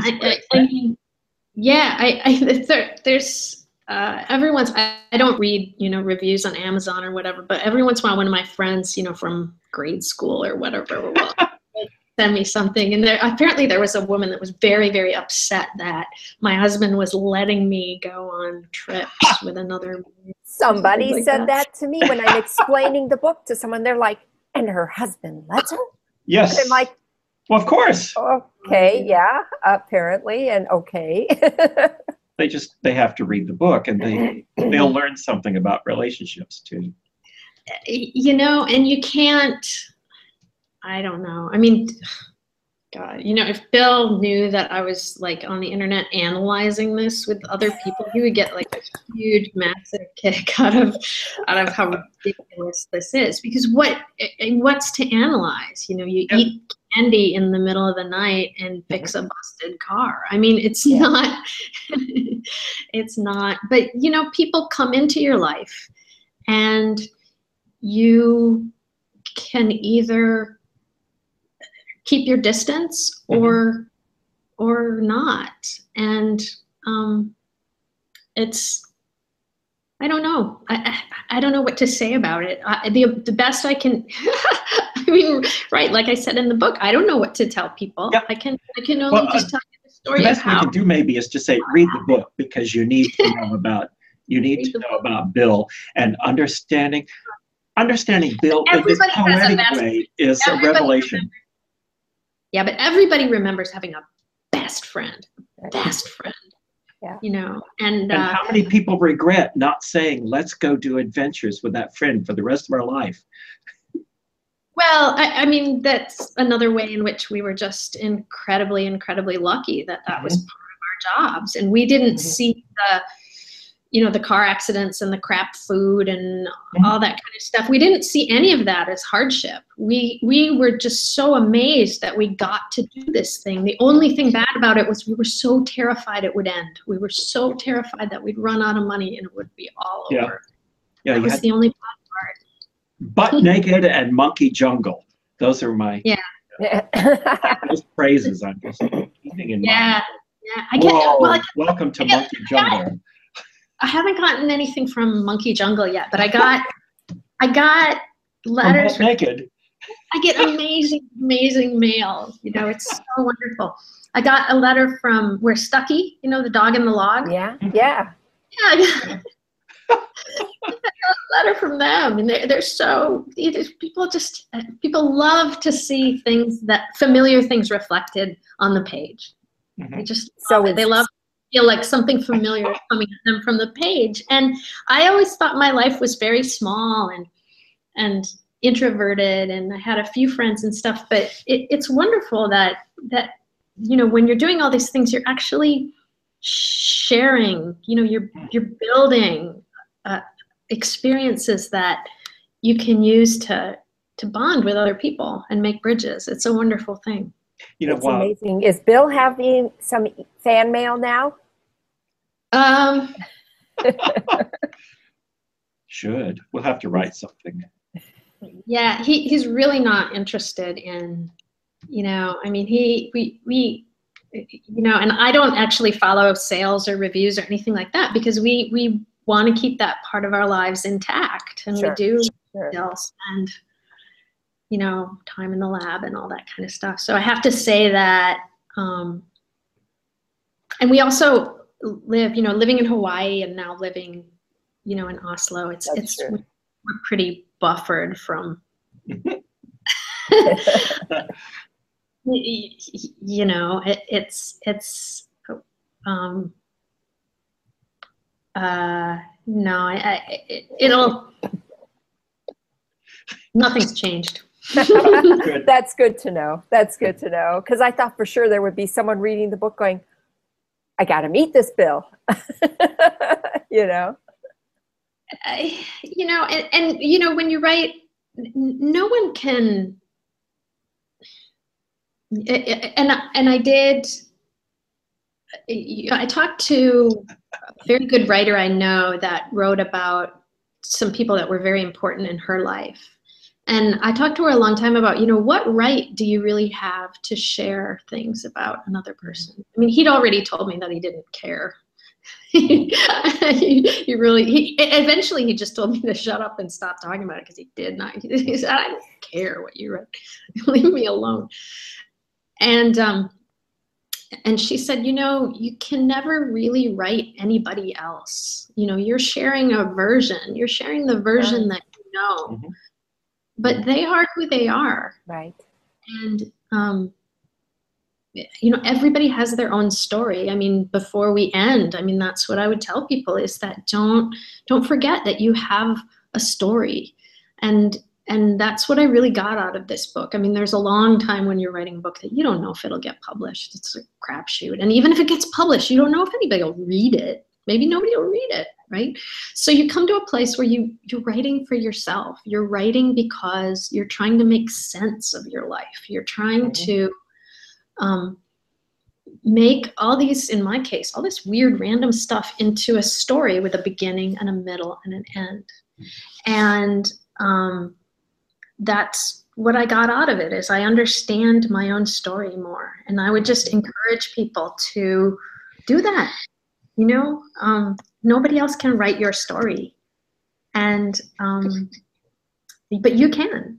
Speaker 3: every once I don't read reviews on Amazon or whatever, but every once in a while one of my friends from grade school or whatever will send me something, and apparently there was a woman that was very, very upset that my husband was letting me go on trips with another.
Speaker 1: Somebody said that to me when I'm explaining the book to someone. They're like, and her husband lets her?
Speaker 3: Yes.
Speaker 1: And I'm like,
Speaker 3: well, of course.
Speaker 1: Okay, yeah, apparently, and okay.
Speaker 3: They have to read the book, and they'll learn something about relationships too.
Speaker 2: You know, and you can't, I don't know. I mean, God, you know, if Bill knew that I was like on the internet analyzing this with other people, he would get like a huge, massive kick out of how ridiculous this is. Because what's to analyze? You know, you eat candy in the middle of the night and fix a busted car. I mean, it's not, it's not. But you know, people come into your life, and you can either keep your distance or not. And it's, I don't know. I don't know what to say about it. The best I can, I mean, right, like I said in the book, I don't know what to tell people.
Speaker 3: Yep.
Speaker 2: I can only just tell you the story
Speaker 3: The
Speaker 2: of
Speaker 3: best we
Speaker 2: how.
Speaker 3: can do maybe is to say, read the book, because you need to know about Bill, and understanding Bill in this
Speaker 2: Everybody has a
Speaker 3: poetic
Speaker 2: best-
Speaker 3: way is a
Speaker 2: everybody
Speaker 3: revelation.
Speaker 2: Yeah, but everybody remembers having a best friend,
Speaker 1: Yeah.
Speaker 2: you know, and
Speaker 3: And how many people regret not saying, let's go do adventures with that friend for the rest of our life?
Speaker 2: well, I mean, that's another way in which we were just incredibly, incredibly lucky that was part of our jobs. And we didn't see the car accidents and the crap food and all that kind of stuff. We didn't see any of that as hardship. We were just so amazed that we got to do this thing. The only thing bad about it was we were so terrified it would end. We were so terrified that we'd run out of money and it would be all over.
Speaker 3: Yeah,
Speaker 2: that was the only bad part.
Speaker 3: Butt Naked and Monkey Jungle. Those are my those phrases I'm just keeping in mind.
Speaker 2: Yeah. I get.
Speaker 3: Whoa,
Speaker 2: Well,
Speaker 3: welcome to Monkey Jungle.
Speaker 2: I haven't gotten anything from Monkey Jungle yet, but I got letters.
Speaker 3: Butt Naked.
Speaker 2: I get amazing mail. You know, it's so wonderful. I got a letter from where Stucky, you know, the dog in the log.
Speaker 1: Yeah.
Speaker 2: I got a letter from them, and they're so people love to see familiar things reflected on the page. They just they love to feel like something familiar is coming at them from the page. And I always thought my life was very small and introverted, and I had a few friends and stuff, but it's wonderful that you know, when you're doing all these things, you're actually sharing, you know, you're building experiences that you can use to bond with other people and make bridges. It's a wonderful thing.
Speaker 3: You know,
Speaker 1: it's amazing. Is Bill having some fan mail now?
Speaker 3: Should. We'll have to write something.
Speaker 2: Yeah, he's really not interested in, you know, I mean, we you know, and I don't actually follow sales or reviews or anything like that, because we want to keep that part of our lives intact, and we do sales and, you know, time in the lab and all that kind of stuff. So I have to say that, and we also living in Hawaii and now living, you know, in Oslo. We're pretty buffered from, you know, nothing's changed.
Speaker 1: That's good to know. That's good to know. Because I thought for sure there would be someone reading the book going, I got to meet this Bill. You know?
Speaker 2: You know, and you know, when you write, no one can, and I talked to a very good writer I know that wrote about some people that were very important in her life. And I talked to her a long time about, you know, what right do you really have to share things about another person? I mean, he'd already told me that he didn't care. Eventually he just told me to shut up and stop talking about it, because he did not. He said, I don't care what you write. Leave me alone. And she said, you know, you can never really write anybody else. You know, you're sharing a version. You're sharing the version that you know. But they are who they are.
Speaker 1: Right.
Speaker 2: And you know, everybody has their own story. I mean, before we end, I mean, that's what I would tell people, is that don't forget that you have a story. And that's what I really got out of this book. I mean, there's a long time when you're writing a book that you don't know if it'll get published. It's a crapshoot. And even if it gets published, you don't know if anybody will read it. Maybe nobody will read it, right? So you come to a place where you're writing for yourself. You're writing because you're trying to make sense of your life. You're trying to make all these, in my case, all this weird random stuff into a story with a beginning and a middle and an end. And that's what I got out of it, is I understand my own story more. And I would just encourage people to do that. You know, nobody else can write your story. And, but you can.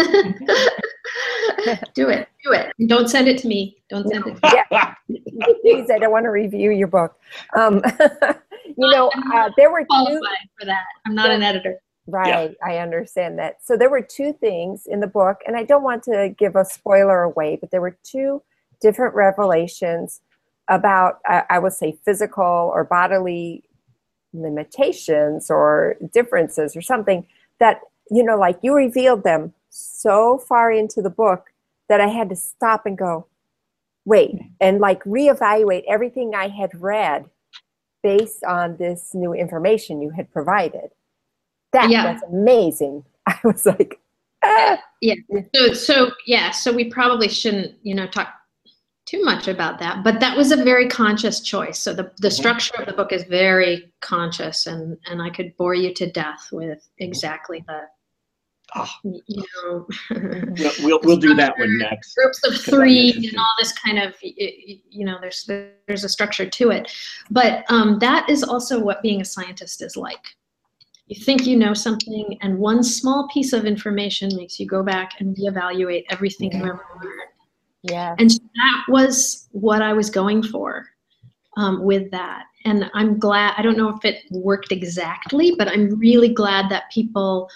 Speaker 2: Do it. Don't send it to me. Don't send it to me.
Speaker 1: Yeah. Please, I don't want to review your book. You know, there were two
Speaker 2: for that. I'm not an editor.
Speaker 1: Right, yeah. I understand that. So there were two things in the book, and I don't want to give a spoiler away, but there were two different revelations about, I would say, physical or bodily limitations or differences or something that, you know, like you revealed them so far into the book that I had to stop and go, wait, and like reevaluate everything I had read based on this new information you had provided. That was amazing. I was like, ah.
Speaker 2: Yeah. So we probably shouldn't, you know, talk too much about that, but that was a very conscious choice. So the structure of the book is very conscious, and I could bore you to death with exactly the, you know,
Speaker 3: we'll do that one next.
Speaker 2: Groups of three and all this kind of, you know, there's a structure to it, but that is also what being a scientist is like. You think you know something, and one small piece of information makes you go back and reevaluate everything you ever learned.
Speaker 1: Yeah.
Speaker 2: And so that was what I was going for with that. And I'm glad, I don't know if it worked exactly, but I'm really glad that people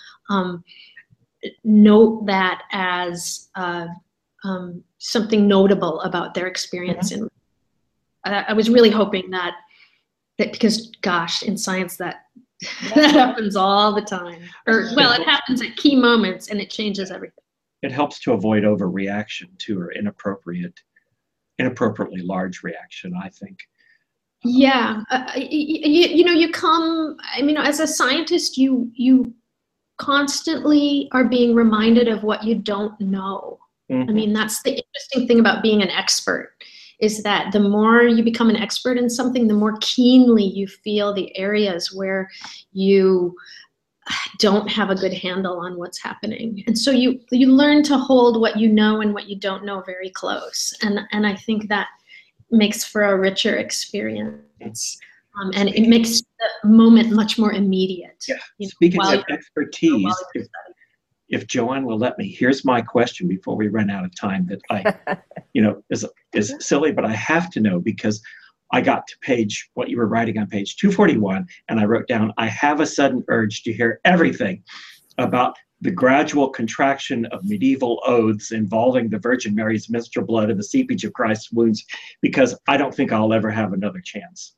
Speaker 2: note that as something notable about their experience. And I was really hoping that because, gosh, in science that happens all the time. Or, well, it happens at key moments, and it changes everything.
Speaker 3: It helps to avoid overreaction too, or inappropriately large reaction, I think.
Speaker 2: Yeah, you know, you come, I mean, as a scientist, you constantly are being reminded of what you don't know. I mean, that's the interesting thing about being an expert, is that the more you become an expert in something, the more keenly you feel the areas where you don't have a good handle on what's happening. And so you learn to hold what you know and what you don't know very close. And I think that makes for a richer experience. And it makes the moment much more immediate.
Speaker 3: Yeah. Speaking of expertise, if Joanne will let me, here's my question before we run out of time that I, you know, is silly, but I have to know, because I got to what you were writing on page 241, and I wrote down, I have a sudden urge to hear everything about the gradual contraction of medieval oaths involving the Virgin Mary's menstrual blood and the seepage of Christ's wounds, because I don't think I'll ever have another chance.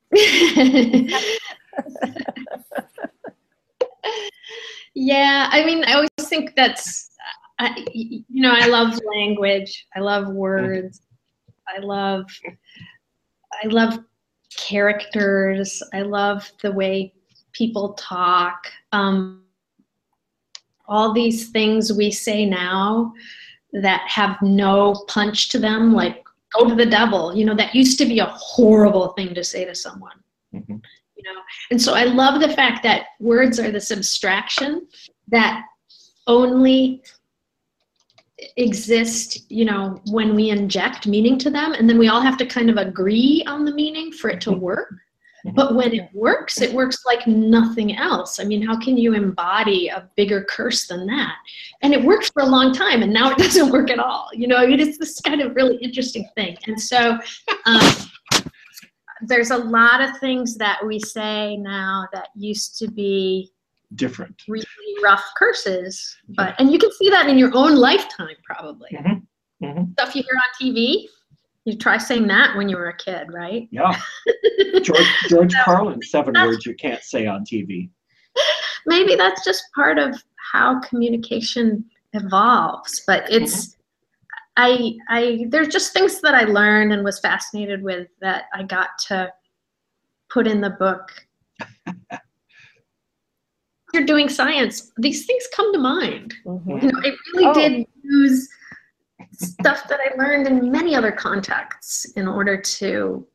Speaker 2: Yeah, I mean, I always think that's, you know, I love language. I love words. I love characters. I love the way people talk. All these things we say now that have no punch to them, like go to the devil, you know, that used to be a horrible thing to say to someone. You know, and so I love the fact that words are this abstraction that only exist, you know, when we inject meaning to them, and then we all have to kind of agree on the meaning for it to work. But when it works like nothing else. I mean, how can you embody a bigger curse than that? And it worked for a long time, and now it doesn't work at all. You know, I mean, it's this kind of really interesting thing. And so there's a lot of things that we say now that used to be
Speaker 3: different,
Speaker 2: really rough curses, and you can see that in your own lifetime, probably. Stuff you hear on TV, You try saying that when you were a kid, right?
Speaker 3: Yeah. George Carlin, 7 words you can't say on TV.
Speaker 2: Maybe that's just part of how communication evolves, but it's, there's just things that I learned and was fascinated with that I got to put in the book. You're doing science, these things come to mind.
Speaker 1: Mhm.
Speaker 2: You know, I really did use stuff that I learned in many other contexts in order to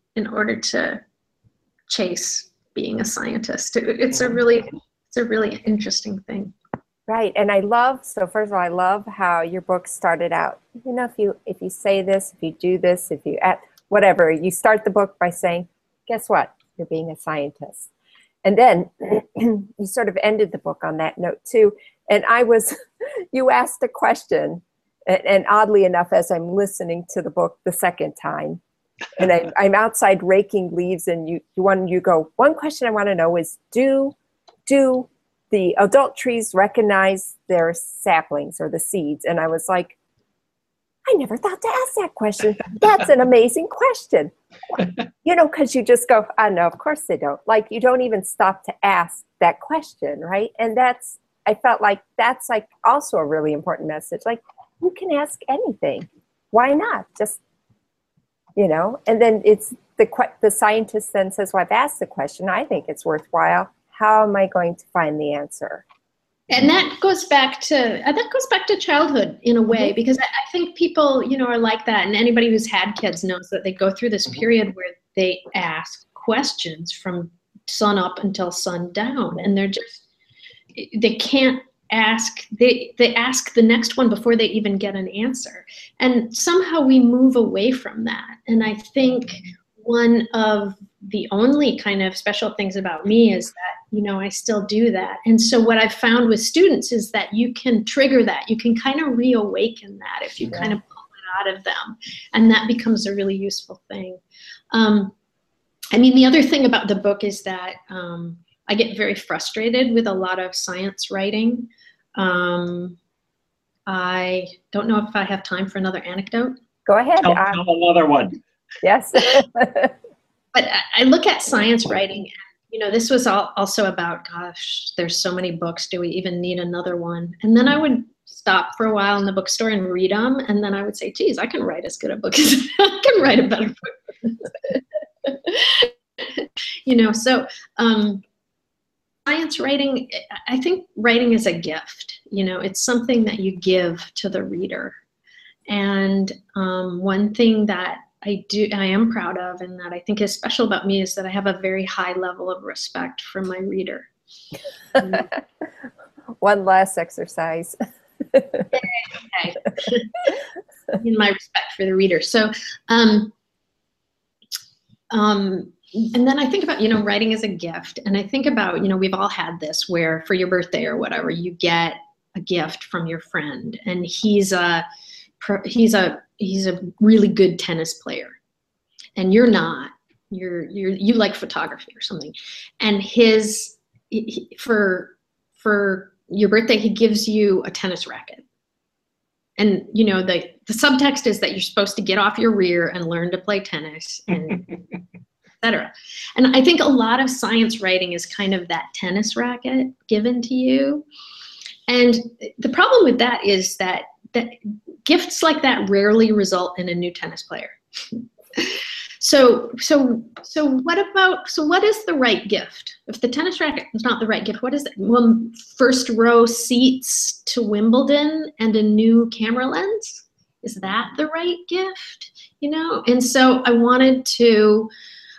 Speaker 2: chase being a scientist. It's a really interesting thing.
Speaker 1: Right, and I love, so first of all, I love how your book started out. You know, if you say this, if you do this, if you whatever, you start the book by saying, guess what? You're being a scientist. And then you sort of ended the book on that note too. And you asked a question, and oddly enough, as I'm listening to the book the second time, and I'm outside raking leaves, and you go, one question I want to know is, do the adult trees recognize their saplings or the seeds? And I was like, I never thought to ask that question. That's an amazing question. You know, because you just go, oh, no, of course they don't. Like, you don't even stop to ask that question, right? And I felt like that's like also a really important message. Like, you can ask anything. Why not? Just, you know, and then it's the scientist then says, well, I've asked the question. I think it's worthwhile. How am I going to find the answer?
Speaker 2: And that goes back to childhood in a way, because I think people, you know, are like that. And anybody who's had kids knows that they go through this period where they ask questions from sun up until sun down. And they can't ask, they ask the next one before they even get an answer. And somehow we move away from that. And I think one of the only kind of special things about me is that, you know, I still do that. And so what I've found with students is that you can trigger that. You can kind of reawaken that if you kind of pull it out of them. And that becomes a really useful thing. I mean, the other thing about the book is that I get very frustrated with a lot of science writing. I don't know if I have time for another anecdote.
Speaker 1: Go ahead.
Speaker 3: Tell another one.
Speaker 1: Yes.
Speaker 2: But I look at science writing, and, you know, this was also about, gosh, there's so many books. Do we even need another one? And then I would stop for a while in the bookstore and read them. And then I would say, geez, I can write as good a book as I can write a better book. You know, so science writing, I think writing is a gift. You know, it's something that you give to the reader. And one thing that I am proud of, and that I think is special about me, is that I have a very high level of respect for my reader.
Speaker 1: One last exercise.
Speaker 2: Okay. In my respect for the reader. So, and then I think about, you know, writing as a gift. And I think about, you know, we've all had this where for your birthday or whatever, you get a gift from your friend, and he's a really good tennis player, and you're not. You like photography or something, and for your birthday he gives you a tennis racket, and you know the subtext is that you're supposed to get off your rear and learn to play tennis, and etc. And I think a lot of science writing is kind of that tennis racket given to you, and the problem with that is that gifts like that rarely result in a new tennis player. So what is the right gift? If the tennis racket is not the right gift, what is it? Well, first row seats to Wimbledon and a new camera lens? Is that the right gift? You know? And so I wanted to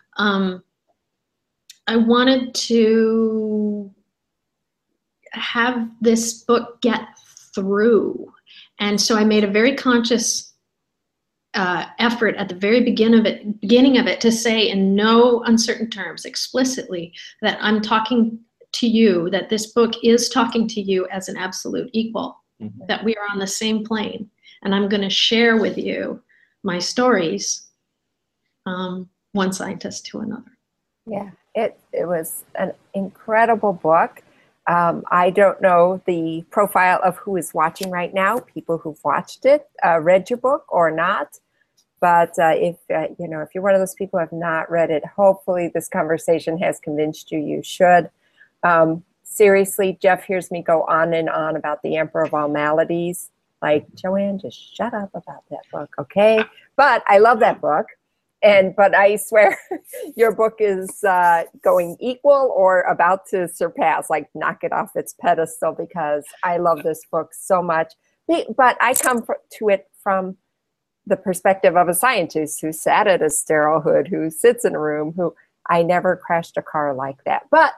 Speaker 2: have this book get through. And so I made a very conscious effort at the very beginning of it to say in no uncertain terms explicitly that I'm talking to you, that this book is talking to you as an absolute equal, that we are on the same plane, and I'm going to share with you my stories, one scientist to another.
Speaker 1: Yeah, it was an incredible book. I don't know the profile of who is watching right now, people who've watched it, read your book or not, But if you know, if you're one of those people who have not read it, hopefully this conversation has convinced you you should. Seriously, Jeff hears me go on and on about The Emperor of All Maladies. Like, Joanne, just shut up about that book, okay? But I love that book. But I swear your book is going equal or about to surpass, like knock it off its pedestal, because I love this book so much. But I come to it from the perspective of a scientist who sat at a sterile hood, who sits in a room, who I never crashed a car like that. But,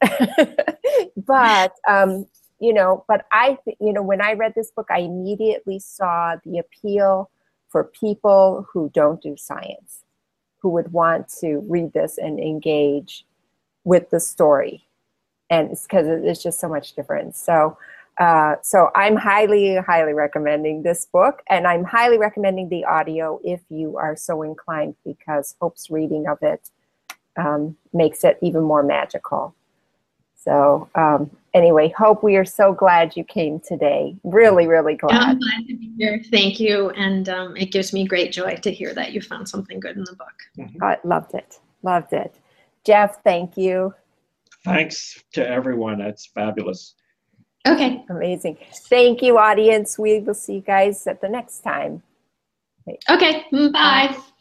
Speaker 1: you know, but you know, when I read this book, I immediately saw the appeal for people who don't do science, who would want to read this and engage with the story. And it's because it's just so much different. So I'm highly, highly recommending this book, and I'm highly recommending the audio if you are so inclined, because Hope's reading of it makes it even more magical. So anyway, Hope, we are so glad you came today. Really, really glad.
Speaker 2: I'm glad to be here. Thank you. And it gives me great joy to hear that you found something good in the book.
Speaker 3: Mhm.
Speaker 1: I loved it. Loved it. Jeff, thank you.
Speaker 3: Thanks to everyone. That's fabulous.
Speaker 2: Okay.
Speaker 1: Amazing. Thank you, audience. We will see you guys at the next time.
Speaker 2: Okay. Bye.